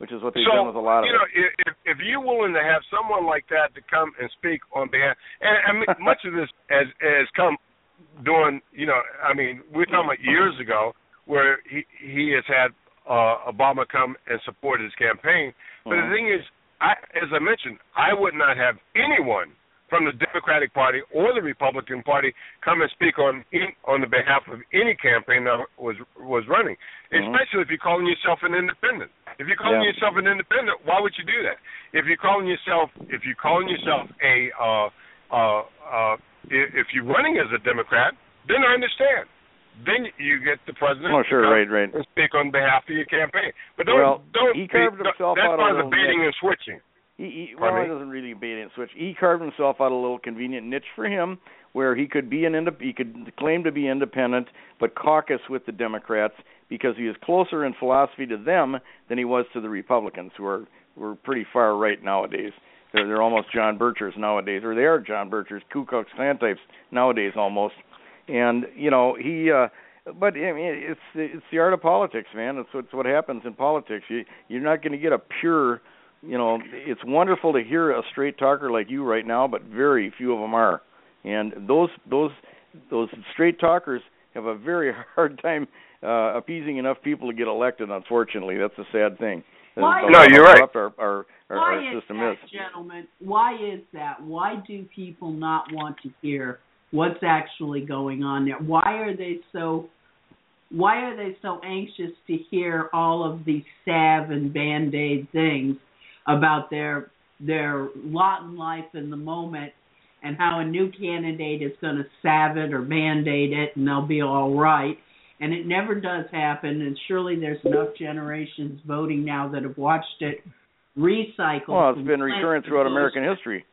which is what they've so, done with a lot of you know, it. if if you're willing to have someone like that to come and speak on behalf, and I mean, much of this has has come during, you know, I mean, we're talking about years ago where he he has had uh, Obama come and support his campaign. But mm-hmm. the thing is, I, as I mentioned, I would not have anyone from the Democratic Party or the Republican Party come and speak on on the behalf of any campaign that was was running, mm-hmm. especially if you're calling yourself an independent. If you're calling yeah. yourself an independent, why would you do that? If you're calling yourself if you're calling yourself a uh, uh, uh, if you're running as a Democrat, then I understand. Then you get the president oh, sure, to right, right. speak on behalf of your campaign. But don't well, don't he carved be, himself that's out why a the little baiting niche. and switching. He, he, well, he doesn't really bait and switch. He carved himself out a little convenient niche for him, where he could be an indep- he could claim to be independent, but caucus with the Democrats because he is closer in philosophy to them than he was to the Republicans, who are were pretty far right nowadays. They're they're almost John Birchers nowadays, or they are John Birchers, Ku Klux Klan types nowadays almost. And you know he. Uh, But I mean, it's it's the art of politics, man. It's, it's what happens in politics. You you're not going to get a pure, you know. It's wonderful to hear a straight talker like you right now, but very few of them are. And those those those straight talkers have a very hard time uh, appeasing enough people to get elected. Unfortunately, that's a sad thing. Why no, you're right. Our our, our, Why our system is that, is. gentlemen? Why is that? Why do people not want to hear what's actually going on there? Why are they so why are they so anxious to hear all of these salve and Band-Aid things about their their lot in life in the moment and how a new candidate is going to salve it or Band-Aid it and they'll be all right? And it never does happen, and surely there's enough generations voting now that have watched it recycle. Well, it's been recurrent throughout American history.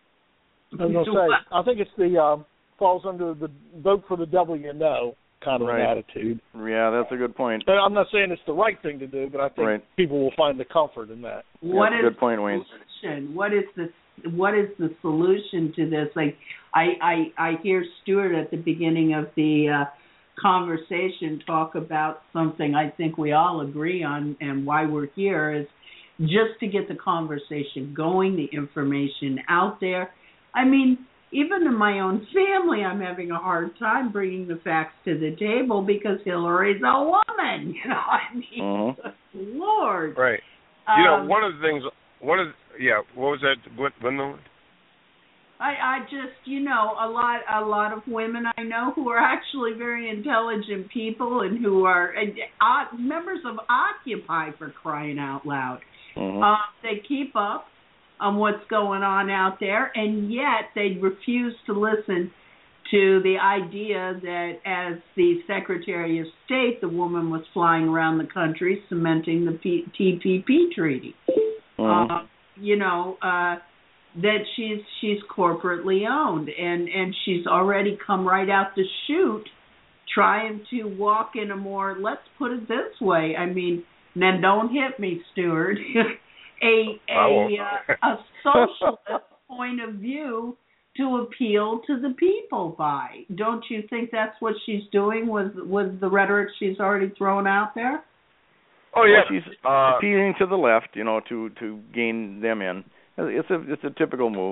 I was going to say, I think it's the uh, falls under the vote for the devil you know kind of right. an attitude. Yeah, that's a good point. But I'm not saying it's the right thing to do, but I think right. people will find the comfort in that. What that's is a good point, Wayne. Solution? What is the what is the solution to this? Like I I, I hear Stuart at the beginning of the uh, conversation talk about something I think we all agree on, and why we're here is just to get the conversation going, the information out there. I mean, even in my own family, I'm having a hard time bringing the facts to the table because Hillary's a woman. You know, I mean, mm-hmm. Lord. Right. Um, you know, one of the things, one of the, yeah, what was that? What, what I, I just, you know, a lot, a lot of women I know who are actually very intelligent people and who are uh, members of Occupy, for crying out loud. Mm-hmm. Uh, they keep up on what's going on out there, and yet they refuse to listen to the idea that as the Secretary of State, the woman was flying around the country cementing the P- T P P treaty. Mm-hmm. Uh, you know, uh, that she's she's corporately owned, and, and she's already come right out the chute trying to walk in a more, let's put it this way, I mean, now don't hit me, Stuart, a a, uh, a socialist point of view to appeal to the people by. Don't you think that's what she's doing with, with the rhetoric she's already thrown out there? Oh, yeah. Well, she's uh, appealing to the left, you know, to, to gain them in. It's a it's a typical move.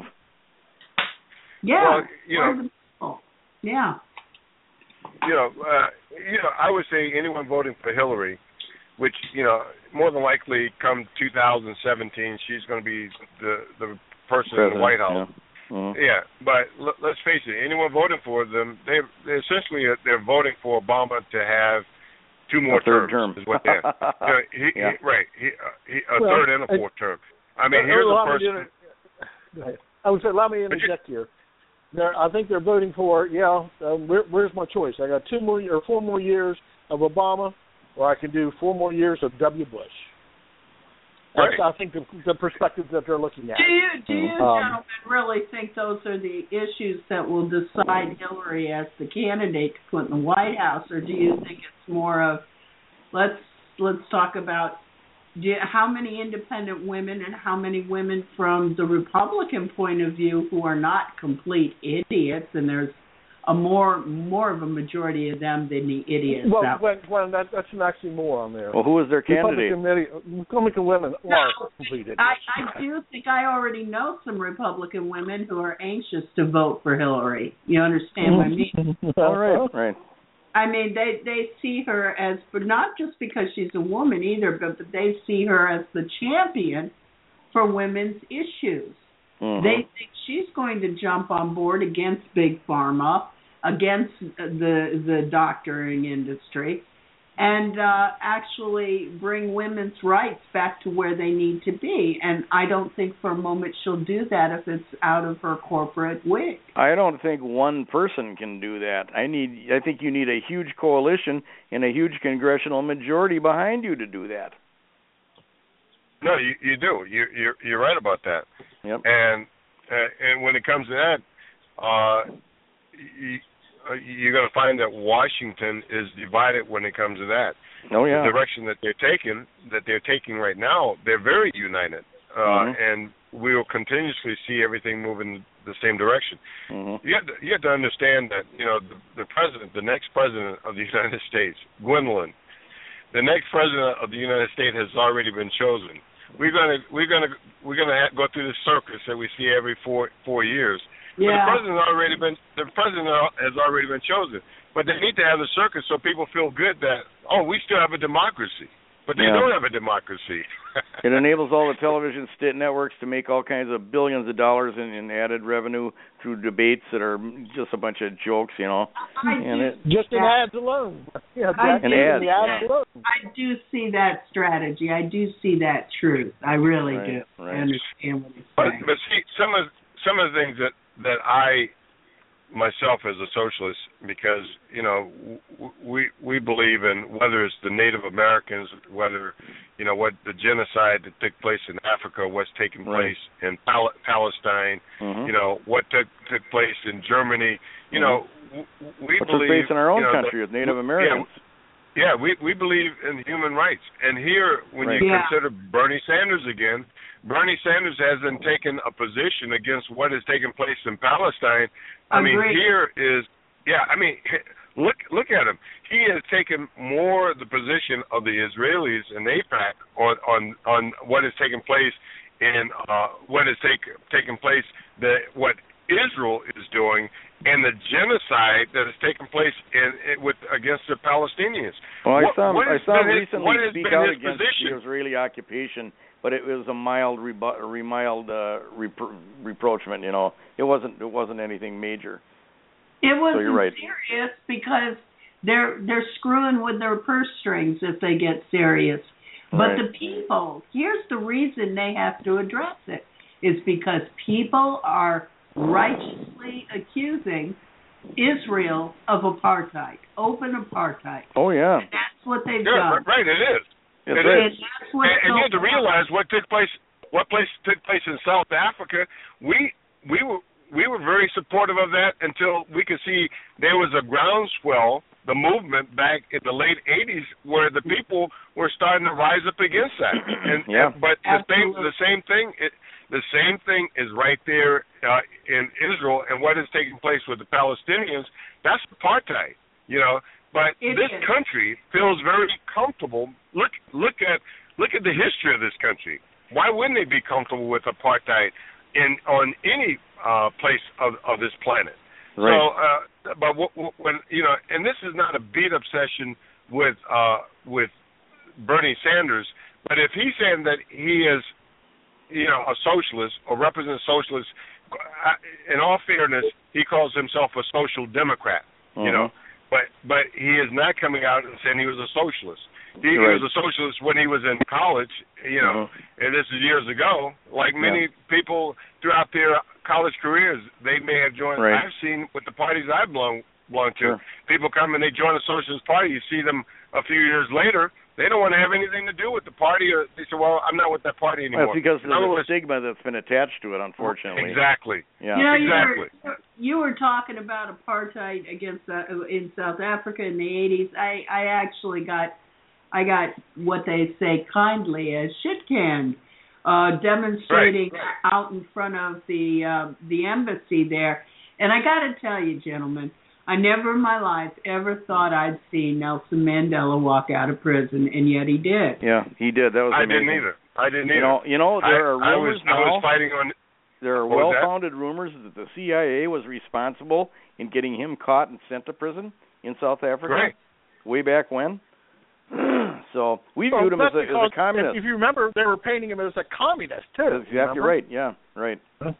Yeah. Well, you know, oh, yeah. You know, uh, you know, I would say anyone voting for Hillary, which, you know, more than likely come two thousand seventeen, she's going to be the the person President, in the White House. Yeah, mm-hmm. yeah but l- let's face it, anyone voting for them, they they essentially they're voting for Obama to have two more a third terms. term. Is what they're, you know, he, yeah. he, right? He, uh, he, a well, third and a fourth term. I mean, uh, here's a person. person. I would say, allow me to interject here. They're, I think they're voting for, yeah, uh, where, where's my choice? I got two more or four more years of Obama, or I can do four more years of W. Bush. That's, Right. I think, the, the perspective that they're looking at. Do you, do you Um, gentlemen really think those are the issues that will decide Hillary as the candidate to put in the White House, or do you think it's more of, let's let's talk about do you, how many independent women and how many women from the Republican point of view who are not complete idiots, and there's a more more of a majority of them than the idiots. Well, out. when, when that, that's an oxymoron there. Well, who was their candidate? Republican, Republican women No, are complete idiots. I, I do think I already know some Republican women who are anxious to vote for Hillary. You understand what I mean? All right, right. I mean, they they see her as, but not just because she's a woman either, but, but they see her as the champion for women's issues. Mm-hmm. They think she's going to jump on board against Big Pharma, against the the doctoring industry, and uh, actually bring women's rights back to where they need to be. And I don't think for a moment she'll do that if it's out of her corporate wig. I don't think one person can do that. I need. I think you need a huge coalition and a huge congressional majority behind you to do that. No, you you do. You you're you're right about that. Yep. And uh, and when it comes to that, uh, you, uh, you're going to find that Washington is divided when it comes to that. Oh yeah. The direction that they're taking, that they're taking right now, they're very united, uh, mm-hmm. and we will continuously see everything move in the same direction. Mm-hmm. You have to, you have to understand that you know the, the president, the next president of the United States, Gwendolyn, the next president of the United States has already been chosen. We're gonna we're gonna we're gonna have, go through this circus that we see every four four years. Yeah. But the president already been the president has already been chosen. But they need to have the circus so people feel good that oh we still have a democracy. But they Yeah. don't have a democracy. It enables all the television state networks to make all kinds of billions of dollars in, in added revenue through debates that are just a bunch of jokes, you know. I and do, it, Just in yeah. ads alone. Yeah, I Jack, do, in the yeah. ads alone. I do see that strategy. I do see that truth. I really Right, do. right. I understand what he's But, saying. but see, some of some of the things that that I myself as a socialist, because you know w- we we believe in whether it's the Native Americans, whether you know what the genocide that took place in Africa, what's taking Right. place in Pal- Palestine, mm-hmm. you know what took took place in Germany, you know w- we what took believe place in our own you know, country that, with Native Americans. Yeah, we we believe in human rights, and here when Right. you Yeah. consider Bernie Sanders again, Bernie Sanders hasn't taken a position against what has taken place in Palestine. I mean, Agreed. here is yeah. I mean, look look at him. He has taken more the position of the Israelis and AIPAC on on on what has taken place in uh, what has take, taken place the what Israel is doing and the genocide that has taken place in, in with against the Palestinians. Well, I What- saw him, what I has saw him been his- recently what has speak been out his against position? the Israeli occupation, but it was a mild, rebu- re- mild uh, repro- reproachment. You know, it wasn't it wasn't anything major. It wasn't you're right. serious because they're they're screwing with their purse strings if they get serious. But Right. the people, here's the reason they have to address it, is because people are righteously accusing Israel of apartheid, open apartheid. Oh yeah, And that's what they've Yeah, done. right. It is. It's It right. And is. that's what And, and you have to so- realize what took place. What place took place in South Africa. We we were we were very supportive of that until we could see there was a groundswell, the movement back in the late eighties, where the people were starting to rise up against that. And, Yeah. and but the same Absolutely. the same thing. It, the same thing is right there uh, in Israel, and what is taking place with the Palestinians. That's apartheid, you know. But It this is. country feels very comfortable. Look, look at look at the history of this country. Why wouldn't they be comfortable with apartheid in on any uh, place of, of this planet? Right. So, uh, but w- w- when you know, and this is not a beat up session with uh, with Bernie Sanders, but if he's saying that he is, you know, a socialist or represents socialists, uh, in all fairness, he calls himself a social democrat. You know, but but he is not coming out and saying he was a socialist. He, he Right. was a socialist when he was in college, you know, Mhm. and this is years ago. Like many people throughout their college careers, they may have joined. Right. I've seen with the parties I belong belong to, Sure. people come and they join a socialist party. You see them a few years later, they don't want to have anything to do with the party, or they say, "Well, I'm not with that party anymore." That's because In of other the words, stigma that's been attached to it, unfortunately. exactly. Yeah. You know, Exactly. you were, you were talking about apartheid against uh, in South Africa in the eighties. I, I actually got I got what they say kindly as shit canned, uh, demonstrating Right, right. out in front of the uh, the embassy there. And I got to tell you, gentlemen, I never in my life ever thought I'd see Nelson Mandela walk out of prison, and yet he did. Yeah, he did. That was I amazing. didn't either. I didn't either. You know, you know there I, are rumors I was, now. I was fighting on. There are What was well-founded rumors that the C I A was responsible in getting him caught and sent to prison in South Africa. Right. Way back when. So we Well, viewed him as that's a, as because a communist. If, if you remember, they were painting him as a communist too. That's exactly remember? right. Yeah, right.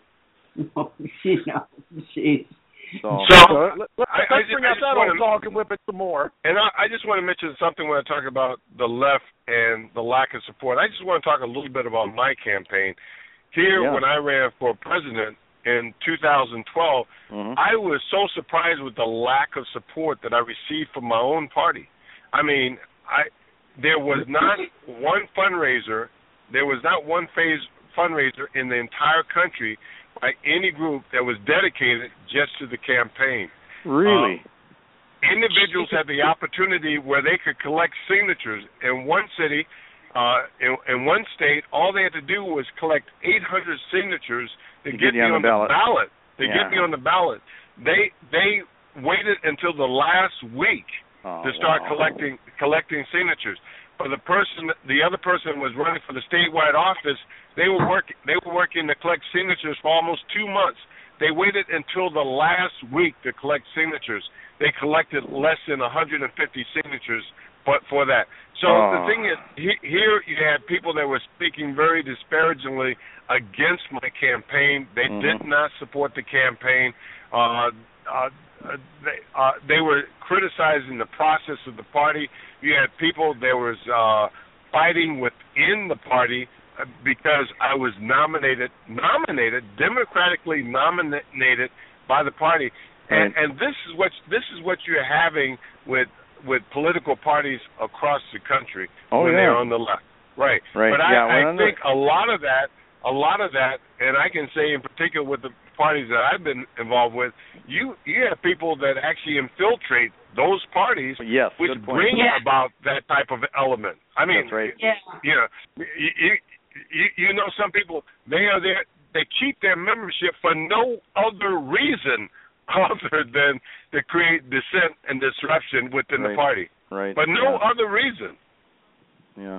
Oh, you know, jeez. So, So, So let, let, I- let's I just- bring I out just that wanna- old dog and whip it some more. And I, I just want to mention something when I talk about the left and the lack of support. I just want to talk a little bit about my campaign. Here, Yeah. when I ran for president in two thousand twelve, mhm. I was so surprised with the lack of support that I received from my own party. I mean, I there was not one fundraiser, there was not one phase fundraiser in the entire country by any group that was dedicated just to the campaign. Really? Uh, individuals had the opportunity where they could collect signatures. In one city, uh, in, in one state, all they had to do was collect eight hundred signatures to, To get, get you me on on the the ballot. ballot. To Yeah. get me on the ballot. They they waited until the last week Oh, to start wow. collecting collecting signatures. For the person, the other person was running for the statewide office. They were working. They were working to collect signatures for almost two months. They waited until the last week to collect signatures. They collected less than one hundred fifty signatures for, for that. So Oh. the thing is, he, here you had people that were speaking very disparagingly against my campaign. They Mhm. did not support the campaign. Uh, uh, uh, they, uh, they were criticizing the process of the party. You had people that was uh, fighting within the party uh, because I was nominated, nominated, democratically nominated by the party. And, Right. and this is what this is what you're having with with political parties across the country Oh, when yeah. they're on the left, right? Right. But Yeah, I, I when think under- a lot of that, a lot of that, and I can say in particular with the parties that I've been involved with, you you have people that actually infiltrate those parties, Yes, which good point. bring Yeah. about that type of element. I mean, That's right. Yeah. you know, you, you you you know, some people they are there. They keep their membership for no other reason other than to create dissent and disruption within Right. the party, Right. but no yeah. other reason. Yeah.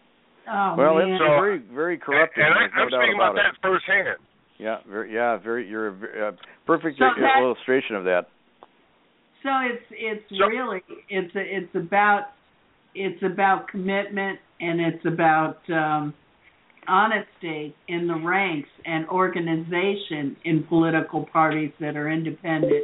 Oh, Well, man. it's So- very, very corrupting. And I, There's no I'm doubt speaking about, about that firsthand. Yeah, very, yeah, very. You're a very, uh, perfect So that- illustration of that. So it's it's So- really it's a, it's about it's about commitment, and it's about um, honesty in the ranks and organization in political parties that are independent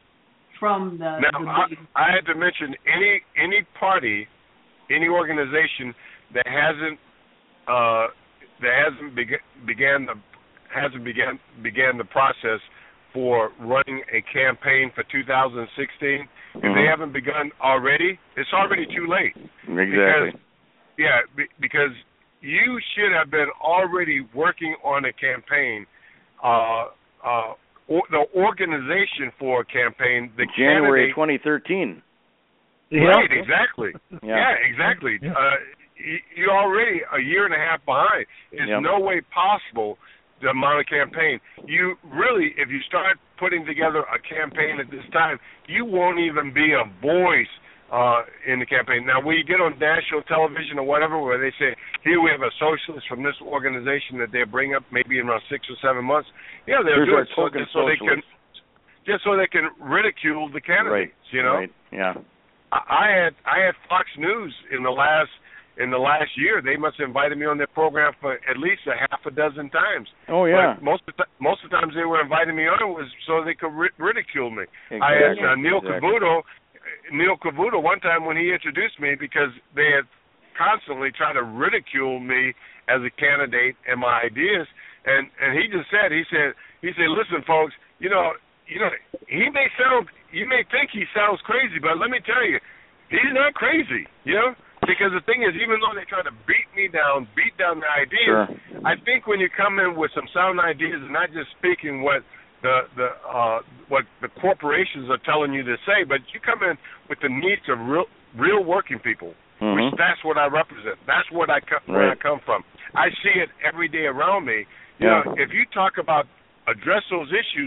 from the, Now, the I, big, I had to mention any any party, any organization that hasn't uh, that hasn't began, began the hasn't began began the process for running a campaign for two thousand sixteen. If Mhm. they haven't begun already, it's already too late. Exactly. Because, yeah, be, because you should have been already working on a campaign, uh, uh, or, the organization for a campaign, the January candidate, twenty thirteen. right? Exactly. Yeah. Yeah, exactly. Yeah. Uh, you, you're already a year and a half behind. There's Yep. no way possible the amount of campaign. You really, if you start putting together a campaign at this time, you won't even be a voice uh, in the campaign. Now, when you get on national television or whatever, where they say, here we have a socialist from this organization that they bring up maybe in around six or seven months, yeah, they'll Here's do our it so, token just so they can socialist. just so they can ridicule the candidates, Right. you know? Right. Yeah. I I had I had Fox News in the last in the last year. They must have invited me on their program for at least a half a dozen times. Oh yeah. But most of the, most of the times they were inviting me on was so they could ri- ridicule me. Exactly. I had uh, Neil Exactly. Cavuto. Neil Cavuto one time when he introduced me, because they had constantly tried to ridicule me as a candidate and my ideas, and and he just said he said he said listen folks, you know you know he may sound you may think he sounds crazy, but let me tell you, he's not crazy, you know. Because the thing is, even though they try to beat me down, beat down the ideas, Sure. I think when you come in with some sound ideas and not just speaking what the the uh, what the corporations are telling you to say, but you come in with the needs of real real working people, Mhm. which that's what I represent. That's what I come where I Right. come from. I see it every day around me. You Yeah. know, if you talk about address those issues,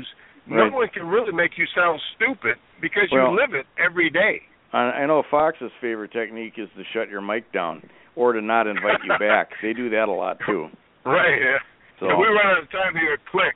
no Right. one can really make you sound stupid because Well, you live it every day. I, I know Fox's favorite technique is to shut your mic down or to not invite you back. They do that a lot too. Right. Yeah. So And we run out of time here. Click.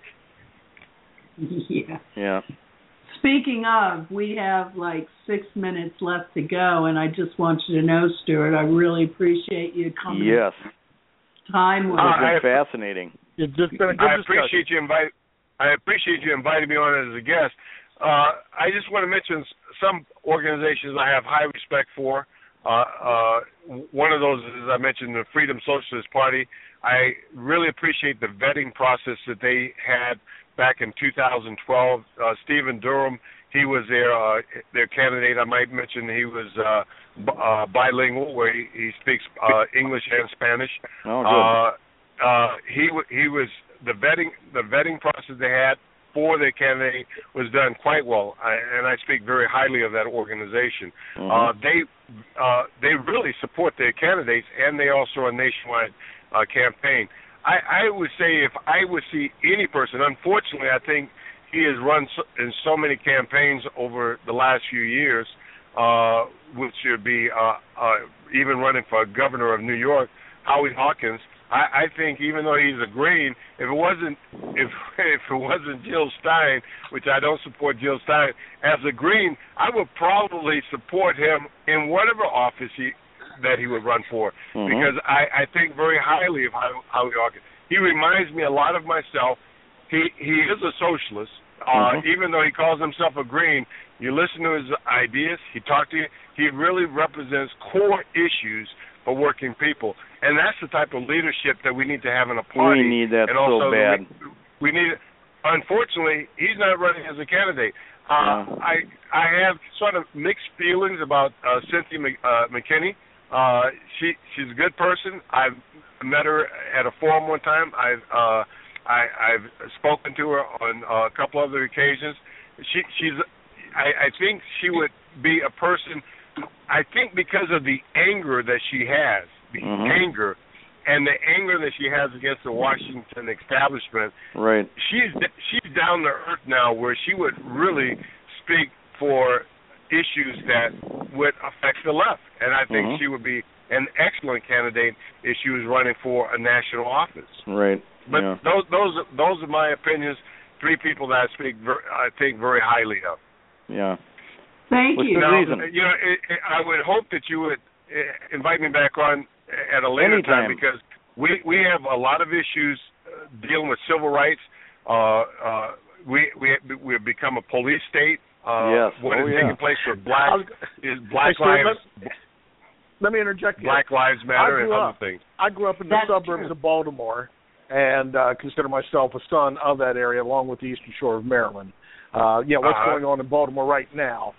Yeah. yeah. Speaking of, we have like six minutes left to go, and I just want you to know, Stuart, I really appreciate you coming. Yes. Time with Uh, us. It's been I- fascinating. It's just been a good I discussion. appreciate you invite. I appreciate you inviting me on as a guest. Uh, I just want to mention s- some organizations I have high respect for. Uh, uh, one of those, as I mentioned, the Freedom Socialist Party. I really appreciate the vetting process that they had back in two thousand twelve. Uh, Stephen Durham, he was their uh, their candidate. I might mention he was uh, b- uh, bilingual, where he, he speaks uh, English and Spanish. Oh, good. Uh, uh, he w- he was the vetting the vetting process they had for their candidate was done quite well, I, and I speak very highly of that organization. Mhm. Uh, they uh, they really support their candidates, and they also a nationwide uh, campaign. I, I would say if I would see any person, unfortunately, I think he has run so, in so many campaigns over the last few years, uh, which would be uh, uh, even running for governor of New York, Howie Hawkins. I, I think even though he's a Green, if it wasn't if if it wasn't Jill Stein, which I don't support Jill Stein, as a Green, I would probably support him in whatever office he that he would run for, Mhm. because I, I think very highly of Howie Howie Hawkins. He reminds me a lot of myself. He he is a socialist, uh, Mhm. even though he calls himself a Green. You listen to his ideas. He talked to you. He really represents core issues for working people, and that's the type of leadership that we need to have in a party. We need that and so also bad. We, we need. Unfortunately, he's not running as a candidate. Uh, Yeah. I I have sort of mixed feelings about uh, Cynthia Mc, uh, McKinney. Uh, she she's a good person. I've met her at a forum one time. I've uh, I, I've spoken to her on uh, a couple other occasions. She she's I, I think she would be a person. I think because of the anger that she has, the Mhm. anger, and the anger that she has against the Washington establishment, Right. she's she's down to earth now, where she would really speak for issues that would affect the left, and I think Mhm. she would be an excellent candidate if she was running for a national office. Right. But yeah. those those those are my opinions. Three people that I speak, ver- I think very highly of. Yeah. Thank What's you. the Now, reason? you know, it, it, I would hope that you would uh, invite me back on at a later Anytime. time, because we we have a lot of issues uh, dealing with civil rights. Uh, uh, we we we've become a police state. Uh, Yes. What Oh, is yeah. taking place with black I'll- is Black Hey, Stuart, Lives let, let me interject here. Black Lives Matter I and grew other up- things. I grew up in the That's suburbs true. of Baltimore and uh, consider myself a son of that area, along with the Eastern Shore of Maryland. Uh, yeah, what's Uh-huh. going on in Baltimore right now,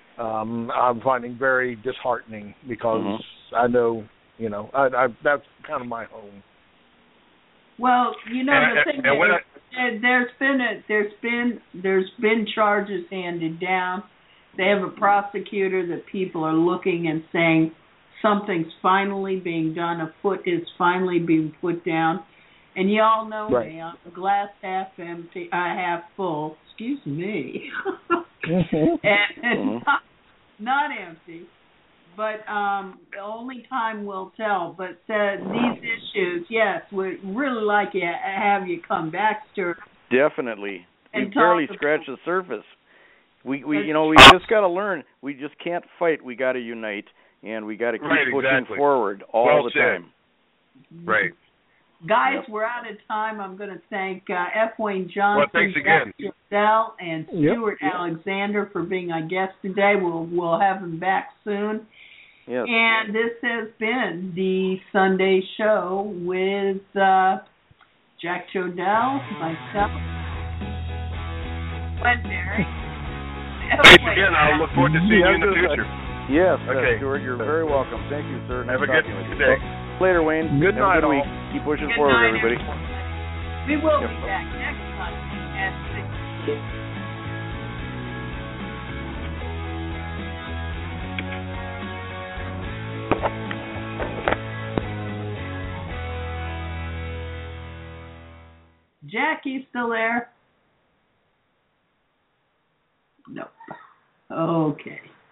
um, I'm finding very disheartening, because Mhm. I know, you know, I, I, that's kind of my home. Well, you know And- the thing and when is, uh, there's been a, there's been there's been charges handed down. They have a prosecutor that people are looking and saying something's finally being done. A foot is finally being put down. And you all know Right. me. I'm a glass half empty, uh, half full. Excuse me. Mhm. and and Mhm. not, not empty. But um, only time will tell. But uh, these issues, yes, we'd really like you have you come back, Stuart. Definitely. We And barely talk scratched about- the surface. We we That's you know we true. just got to learn. We just can't fight. We got to unite, and we got to keep Right, pushing exactly. forward all Well the said. time. Right. Guys, Yep. we're out of time. I'm going to thank uh, F. Wayne Johnson, Well, thanks again. Jack Giselle, and Yep. Stuart Alexander for being our guest today. We'll we'll have him back soon. Yes. And this has been the Sunday show with uh, Jack Chodell, myself, Glenn Berry. Thanks again. I'll look forward to seeing you in the Yeah, future. Yes, Okay. uh, Stuart, you're very welcome. Thank you, sir. Nice Have a good talking with you. day. Later, Wayne. Good Have a night, good week. all. Keep pushing Good forward, night, everybody. everyone. We will Yep. be back next month at six. Jack, you still there? Nope. Okay.